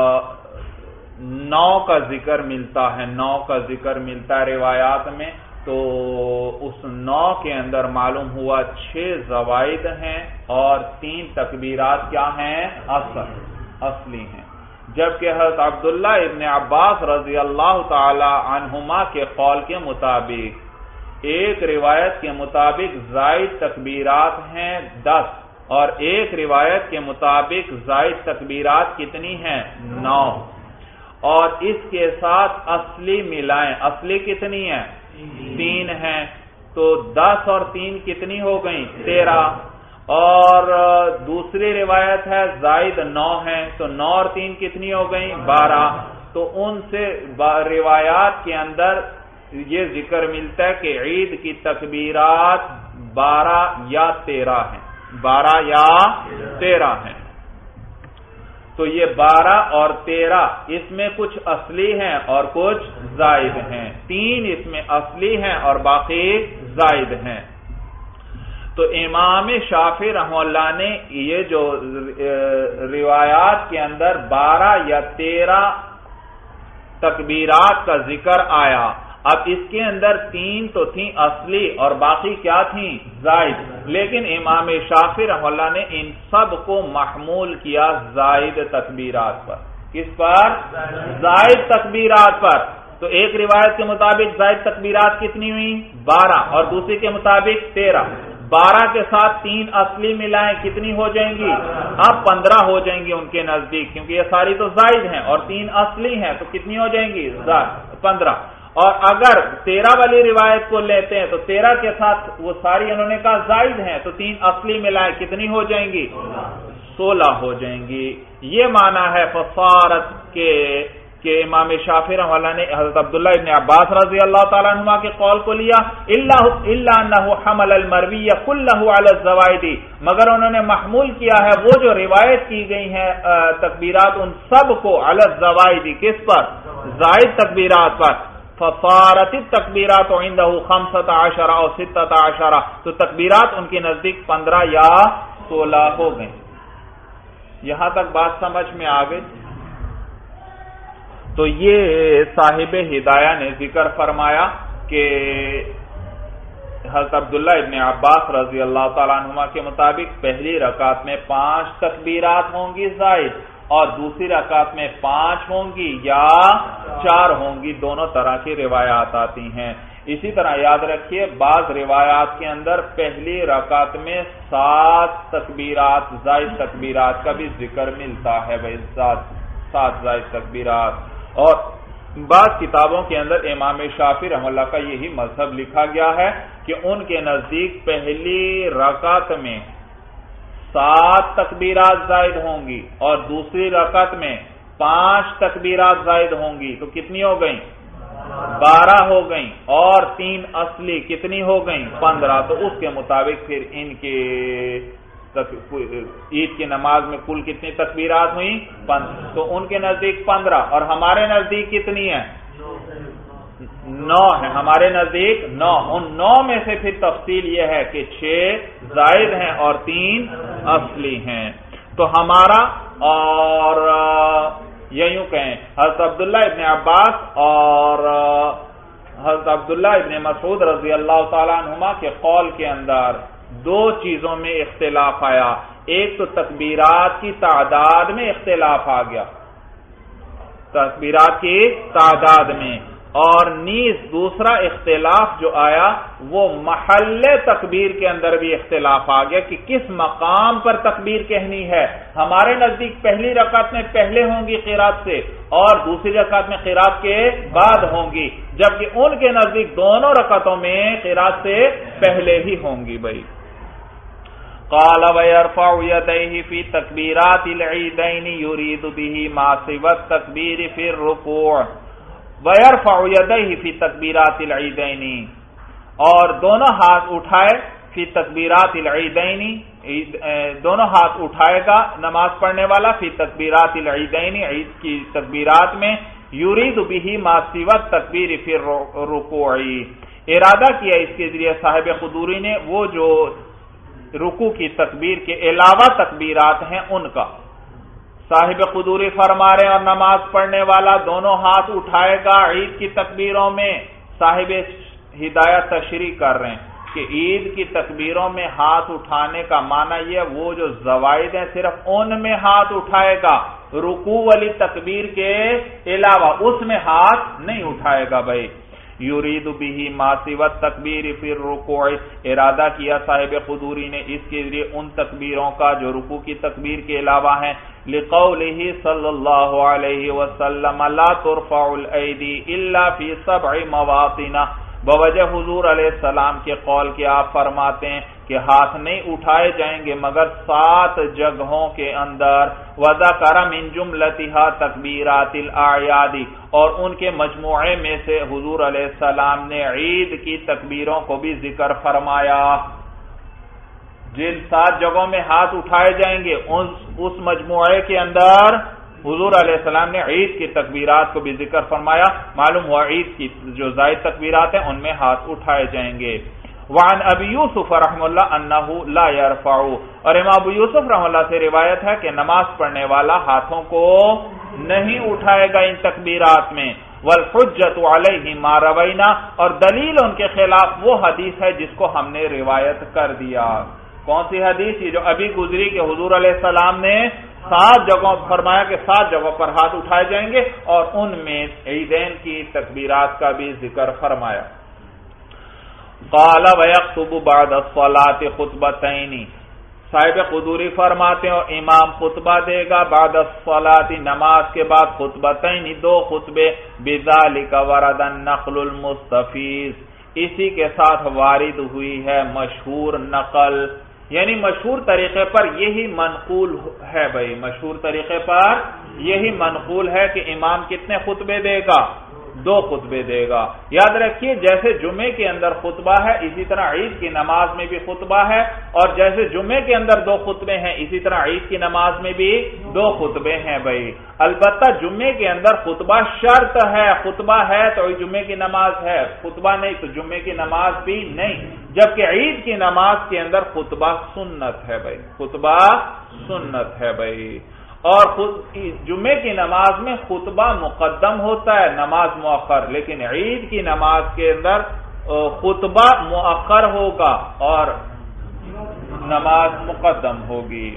نو کا ذکر ملتا ہے، نو کا ذکر ملتا ہے روایات میں، تو اس نو کے اندر معلوم ہوا چھ زوائد ہیں اور تین تکبیرات کیا ہیں؟ اصل اصلی ہیں، جبکہ حضرت عبداللہ ابن عباس رضی اللہ تعالی عنہما کے قول کے مطابق ایک روایت کے مطابق زائد تکبیرات ہیں دس، اور ایک روایت کے مطابق زائد تکبیرات کتنی ہیں؟ نو، اور اس کے ساتھ اصلی ملائیں، اصلی کتنی ہیں؟ تین ہیں، تو دس اور تین کتنی ہو گئیں؟ تیرہ. اور دوسری روایت ہے زائد نو ہیں، تو نو اور تین کتنی ہو گئیں؟ بارہ. تو ان سے روایات کے اندر یہ ذکر ملتا ہے کہ عید کی تکبیرات بارہ یا تیرہ ہیں، بارہ یا تیرہ ہیں. تو یہ بارہ اور تیرہ اس میں کچھ اصلی ہیں اور کچھ زائد ہیں. تین اس میں اصلی ہیں اور باقی زائد ہیں. تو امام شافعی رحمہ اللہ نے یہ جو روایات کے اندر بارہ یا تیرہ تکبیرات کا ذکر آیا، اب اس کے اندر تین تو تھیں اصلی اور باقی کیا تھیں؟ زائد. لیکن امام شافعی رحمہ اللہ نے ان سب کو محمول کیا زائد تکبیرات پر. کس پر؟ زائد تکبیرات پر. تو ایک روایت کے مطابق زائد تکبیرات کتنی ہوئی؟ بارہ، اور دوسری کے مطابق تیرہ. بارہ کے ساتھ تین اصلی ملائیں کتنی ہو جائیں گی؟ اب پندرہ ہو جائیں گی ان کے نزدیک، کیونکہ یہ ساری تو زائد ہیں اور تین اصلی ہیں، تو کتنی ہو جائیں گی؟ پندرہ. اور اگر تیرہ والی روایت کو لیتے ہیں تو تیرہ کے ساتھ وہ ساری انہوں نے کہا زائد ہیں، تو تین اصلی ملائیں کتنی ہو جائیں گی؟ سولہ ہو جائیں گی. یہ معنی ہے فصارت کے کہ امام شافعی رحمہ اللہ نے حضرت عبداللہ ابن عباس رضی اللہ تعالیٰ عنہما کے قول کو لیا الا انہ حمل المروی کلہ علی الزوائد، مگر انہوں نے محمول کیا ہے وہ جو روایت کی گئی ہیں تکبیرات ان سب کو علی الزوائد، کس پر؟ زائد تکبیرات پر. فصارت التکبیرات عنده خمسۃ عشر او ستۃ عشر، تو تکبیرات ان کے نزدیک پندرہ یا سولہ ہو گئیں. یہاں تک بات سمجھ میں آ گئی. تو یہ صاحب ہدایہ نے ذکر فرمایا کہ حضرت عبداللہ ابن عباس رضی اللہ تعالیٰ عنہما کے مطابق پہلی رکعت میں پانچ تکبیرات ہوں گی زائد، اور دوسری رکعت میں پانچ ہوں گی یا چار ہوں گی. دونوں طرح کی روایات آتی ہیں. اسی طرح یاد رکھیے بعض روایات کے اندر پہلی رکعت میں سات تکبیرات زائد تکبیرات کا بھی ذکر ملتا ہے، بھائی سات سات زائد تکبیرات. اور بعض کتابوں کے اندر امام شافعی رحمہ اللہ کا یہی مذہب لکھا گیا ہے کہ ان کے نزدیک پہلی رکعت میں سات تکبیرات زائد ہوں گی اور دوسری رکعت میں پانچ تکبیرات زائد ہوں گی. تو کتنی ہو گئیں؟ بارہ ہو گئیں. اور تین اصلی کتنی ہو گئیں؟ پندرہ. تو اس کے مطابق پھر ان کے عید کی نماز میں کل کتنی تکبیرات ہوئیں؟ تو ان کے نزدیک پندرہ، اور ہمارے نزدیک کتنی ہیں؟ نو ہے. ہمارے نزدیک نو. ان نو میں سے پھر تفصیل یہ ہے کہ چھ زائد ہیں اور تین اصلی ہیں. تو ہمارا اور یہ یوں کہیں حضرت عبداللہ ابن عباس اور حضرت عبداللہ ابن مسعود رضی اللہ تعالیٰ عنہما کے قول کے اندر دو چیزوں میں اختلاف آیا. ایک تو تکبیرات کی تعداد میں اختلاف آ گیا، تکبیرات کی تعداد میں، اور نیز دوسرا اختلاف جو آیا وہ محل تکبیر کے اندر بھی اختلاف آ گیا کہ کس مقام پر تکبیر کہنی ہے. ہمارے نزدیک پہلی رکعت میں پہلے ہوں گی قرات سے اور دوسری رکعت میں قرات کے بعد ہوں گی، جبکہ ان کے نزدیک دونوں رکعتوں میں قرات سے پہلے ہی ہوں گی. بھائی قال ويرفع يديه في تكبيرات العيدين يريد به ما سوى التكبير في الركوع ويرفع يديه في تكبيرات العيدين، اور دونوں ہاتھ اٹھائے فی تکبیرات العیدین، دونوں ہاتھ اٹھائے گا نماز پڑھنے والا فی تکبیرات العیدین، عید کی تکبیرات میں، یرید به ما سوى التکبیر فی الرکوع، ارادہ کیا اس کے ذریعے صاحب قدوری نے وہ جو رکوع کی تکبیر کے علاوہ تکبیرات ہیں ان کا. صاحب قدوری فرما رہے اور نماز پڑھنے والا دونوں ہاتھ اٹھائے گا عید کی تکبیروں میں. صاحب ہدایت تشریح کر رہے ہیں کہ عید کی تکبیروں میں ہاتھ اٹھانے کا معنی یہ وہ جو زوائد ہیں صرف ان میں ہاتھ اٹھائے گا، رکوع والی تکبیر کے علاوہ اس میں ہاتھ نہیں اٹھائے گا. بھائی یرید به ما سوى التکبیر فی الرکوع، ارادہ کیا صاحب قدوری نے اس کے ذریعے ان تکبیروں کا جو رکوع کی تکبیر کے علاوہ ہیں، لقولہ صلی اللہ علیہ وسلم لا ترفع الایدی الا فی سبع مواطن، بوجہ حضور علیہ السلام کے قول کے آپ فرماتے ہیں کہ ہاتھ نہیں اٹھائے جائیں گے مگر سات جگہوں کے اندر، وذکر من جملتها تکبیرات الاعیاد، اور ان کے مجموعے میں سے حضور علیہ السلام نے عید کی تکبیروں کو بھی ذکر فرمایا۔ جن سات جگہوں میں ہاتھ اٹھائے جائیں گے اس مجموعے کے اندر حضور علیہ السلام نے عید کی تکبیرات کو بھی ذکر فرمایا۔ معلوم ہوا عید کی جو زائد تکبیرات ہیں ان میں ہاتھ اٹھائے جائیں گے۔ وعن ابی یوسف رحم اللہ انہ لا یرفع، اور امام ابو یوسف رحم اللہ سے روایت ہے کہ نماز پڑھنے والا ہاتھوں کو نہیں اٹھائے گا ان تکبیرات میں۔ والحجۃ علیہ ما روینا، اور دلیل ان کے خلاف وہ حدیث ہے جس کو ہم نے روایت کر دیا۔ کون سی حدیث؟ یہ جو ابھی گزری کہ حضور علیہ السلام نے سات جگہوں فرمایا کہ سات جگہوں پر ہاتھ اٹھائے جائیں گے، اور ان میں عیدین کی تکبیرات کا بھی ذکر فرمایا۔ قال ويخطب بعد الصلاة خطبتين، صاحب قدوری فرماتے ہیں اور امام خطبہ دے گا بعد الصلاة، نماز کے بعد خطبتین، دو خطبے، بذالک ورد النقل المستفیض، اسی کے ساتھ وارد ہوئی ہے مشہور نقل، یعنی مشہور طریقے پر یہی منقول ہے بھائی، مشہور طریقے پر یہی منقول ہے کہ امام کتنے خطبے دے گا؟ دو خطبے دے گا۔ یاد رکھیے جیسے جمعے کے اندر خطبہ ہے اسی طرح عید کی نماز میں بھی خطبہ ہے، اور جیسے جمعے کے اندر دو خطبے ہیں اسی طرح عید کی نماز میں بھی دو خطبے ہیں بھائی۔ البتہ جمعے کے اندر خطبہ شرط ہے، خطبہ ہے تو جمعے کی نماز ہے، خطبہ نہیں تو جمعے کی نماز بھی نہیں، جبکہ عید کی نماز کے اندر خطبہ سنت ہے بھائی، خطبہ سنت ہے بھائی۔ اور جمعے کی نماز میں خطبہ مقدم ہوتا ہے، نماز مؤخر، لیکن عید کی نماز کے اندر خطبہ مؤخر ہوگا اور نماز مقدم ہوگی۔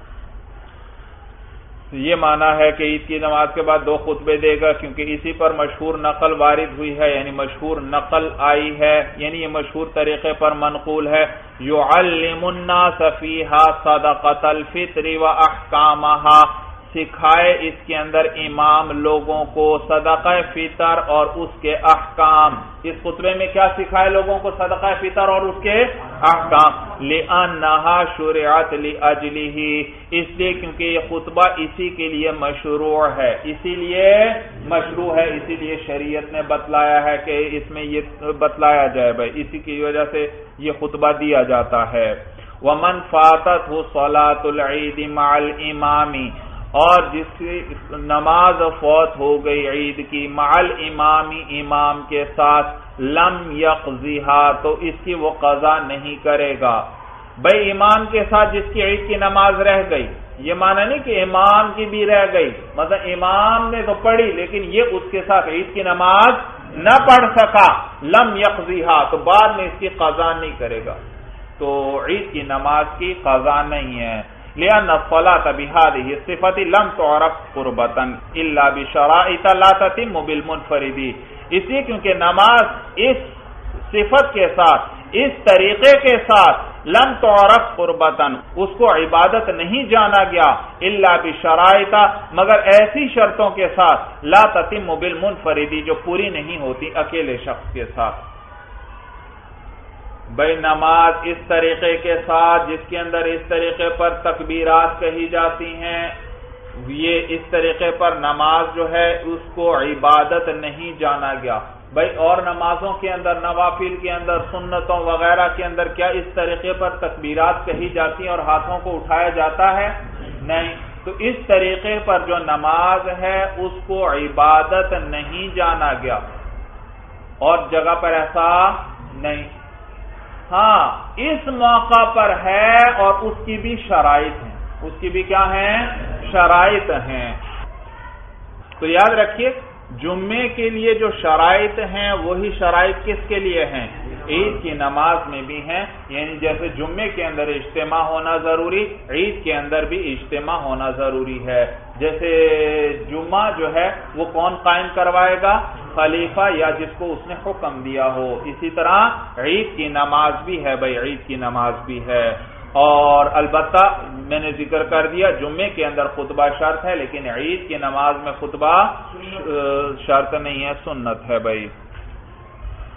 یہ معنی ہے کہ عید کی نماز کے بعد دو خطبے دے گا، کیونکہ اسی پر مشہور نقل وارد ہوئی ہے، یعنی مشہور نقل آئی ہے، یعنی یہ مشہور طریقے پر منقول ہے۔ یعلم الناس فیہا صدقۃ الفطر و احکامہا، سکھائے اس کے اندر امام لوگوں کو صدقہ فطر اور اس کے احکام۔ اس خطبے میں کیا سکھائے لوگوں کو؟ صدقہ فطر اور اس کے احکام۔ لِأَنَّهَا شُرِعَتْ لِأَجْلِهِ، اس لیے کیونکہ یہ خطبہ اسی کے لیے مشروع ہے، اسی لیے مشروع ہے، اسی لیے شریعت نے بتلایا ہے کہ اس میں یہ بتلایا جائے بھائی، اسی کی وجہ سے یہ خطبہ دیا جاتا ہے۔ وَمَنْ فَاتَتْهُ صَلَاةُ الْعِيدِ مَعَ الْإِمَامِ، اور جس کی نماز فوت ہو گئی عید کی مع الامام، امام کے ساتھ، لم یقضیہا، تو اس کی وہ قضا نہیں کرے گا۔ بھئی امام کے ساتھ جس کی عید کی نماز رہ گئی، یہ معنی نہیں کہ امام کی بھی رہ گئی، مطلب امام نے تو پڑھی لیکن یہ اس کے ساتھ عید کی نماز نہ پڑھ سکا، لم یقضیہا، تو بعد میں اس کی قضا نہیں کرے گا، تو عید کی نماز کی قضا نہیں ہے۔ لأن الصلاة بهذه الصفة لم تعرف قربة إلا بشرائط لا تتم بالمنفرد، اس لیے کیونکہ نماز اس صفت کے ساتھ، اس طریقے کے ساتھ، لم تعرف قربة، اس کو عبادت نہیں جانا گیا، الا بشرائط، مگر ایسی شرطوں کے ساتھ، لا تتم بالمنفرد، جو پوری نہیں ہوتی اکیلے شخص کے ساتھ۔ بھائی نماز اس طریقے کے ساتھ جس کے اندر اس طریقے پر تکبیرات کہی جاتی ہیں، یہ اس طریقے پر نماز جو ہے اس کو عبادت نہیں جانا گیا۔ بھائی اور نمازوں کے اندر، نوافل کے اندر، سنتوں وغیرہ کے اندر کیا اس طریقے پر تکبیرات کہی جاتی ہیں اور ہاتھوں کو اٹھایا جاتا ہے؟ نہیں، تو اس طریقے پر جو نماز ہے اس کو عبادت نہیں جانا گیا، اور جگہ پر ایسا نہیں۔ ہاں اس موقع پر ہے اور اس کی بھی شرائط ہیں، اس کی بھی کیا ہیں؟ شرائط ہیں۔ تو یاد رکھیے جمعے کے لیے جو شرائط ہیں وہی شرائط کس کے لیے ہیں؟ عید کی نماز میں بھی ہیں، یعنی جیسے جمعے کے اندر اجتماع ہونا ضروری، عید کے اندر بھی اجتماع ہونا ضروری ہے۔ جیسے جمعہ جو ہے وہ کون قائم کروائے گا؟ خلیفہ یا جس کو اس نے حکم دیا ہو۔ اسی طرح عید کی نماز بھی ہے بھائی، عید کی نماز بھی ہے، اور البتہ میں نے ذکر کر دیا جمعے کے اندر خطبہ شرط ہے، لیکن عید کی نماز میں خطبہ شرط نہیں ہے، سنت ہے بھائی۔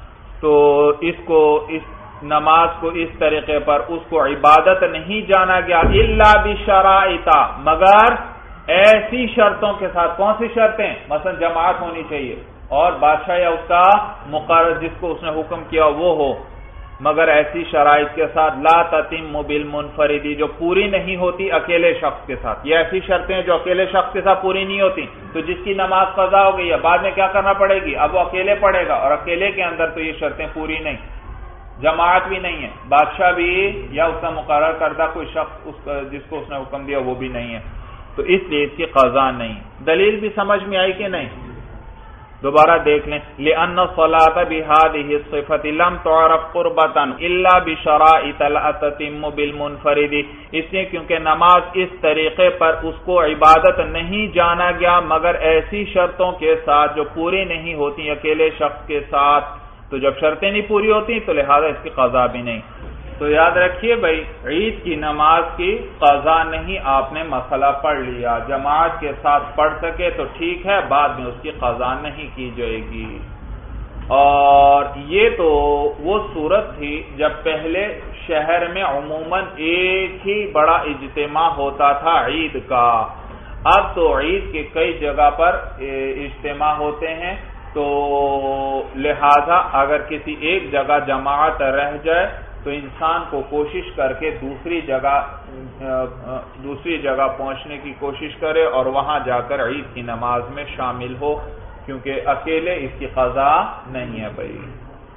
تو اس کو اس نماز کو اس طریقے پر اس کو عبادت نہیں جانا گیا الا بشرائط، مگر ایسی شرطوں کے ساتھ۔ کون سی شرطیں؟ مثلا جماعت ہونی چاہیے اور بادشاہ یا اس کا مقرر جس کو اس نے حکم کیا وہ ہو، مگر ایسی شرائط کے ساتھ لا تتم بالمنفردی، جو پوری نہیں ہوتی اکیلے شخص کے ساتھ۔ یہ ایسی شرطیں جو اکیلے شخص کے ساتھ پوری نہیں ہوتی، تو جس کی نماز قضا ہو گئی ہے بعد میں کیا کرنا پڑے گی؟ اب وہ اکیلے پڑھے گا، اور اکیلے کے اندر تو یہ شرطیں پوری نہیں، جماعت بھی نہیں ہے، بادشاہ بھی یا اس کا مقرر کردہ کوئی شخص اس جس کو اس نے حکم دیا وہ بھی نہیں ہے، تو اس لیے اس کی قضا نہیں۔ دلیل بھی سمجھ میں آئی کہ نہیں؟ دوبارہ دیکھ لیں، لِأَنَّ الصَّلَاةَ بِهَذِهِ الصِّفَةِ لَمْ تُعْرَفْ قُرْبَةً إِلَّا بِشَرَائِطَ لَا تَتِمُّ بِالْمُنْفَرِدِ، اس لیے کیونکہ نماز اس طریقے پر اس کو عبادت نہیں جانا گیا مگر ایسی شرطوں کے ساتھ جو پوری نہیں ہوتی اکیلے شخص کے ساتھ، تو جب شرطیں نہیں پوری ہوتی تو لہذا اس کی قضا بھی نہیں۔ تو یاد رکھیے بھائی، عید کی نماز کی قضا نہیں، آپ نے مسئلہ پڑھ لیا، جماعت کے ساتھ پڑھ سکے تو ٹھیک ہے، بعد میں اس کی قضا نہیں کی جائے گی۔ اور یہ تو وہ صورت تھی جب پہلے شہر میں عموماً ایک ہی بڑا اجتماع ہوتا تھا عید کا، اب تو عید کے کئی جگہ پر اجتماع ہوتے ہیں، تو لہذا اگر کسی ایک جگہ جماعت رہ جائے تو انسان کو کوشش کر کے دوسری جگہ دوسری جگہ پہنچنے کی کوشش کرے اور وہاں جا کر عید کی نماز میں شامل ہو، کیونکہ اکیلے اس کی قضا نہیں ہے بھائی۔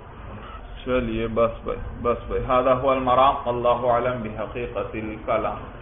چلیے بس بھائی بس بھائی، ھذا ھو المرام، اللہ اعلم بحقیقت الکلام۔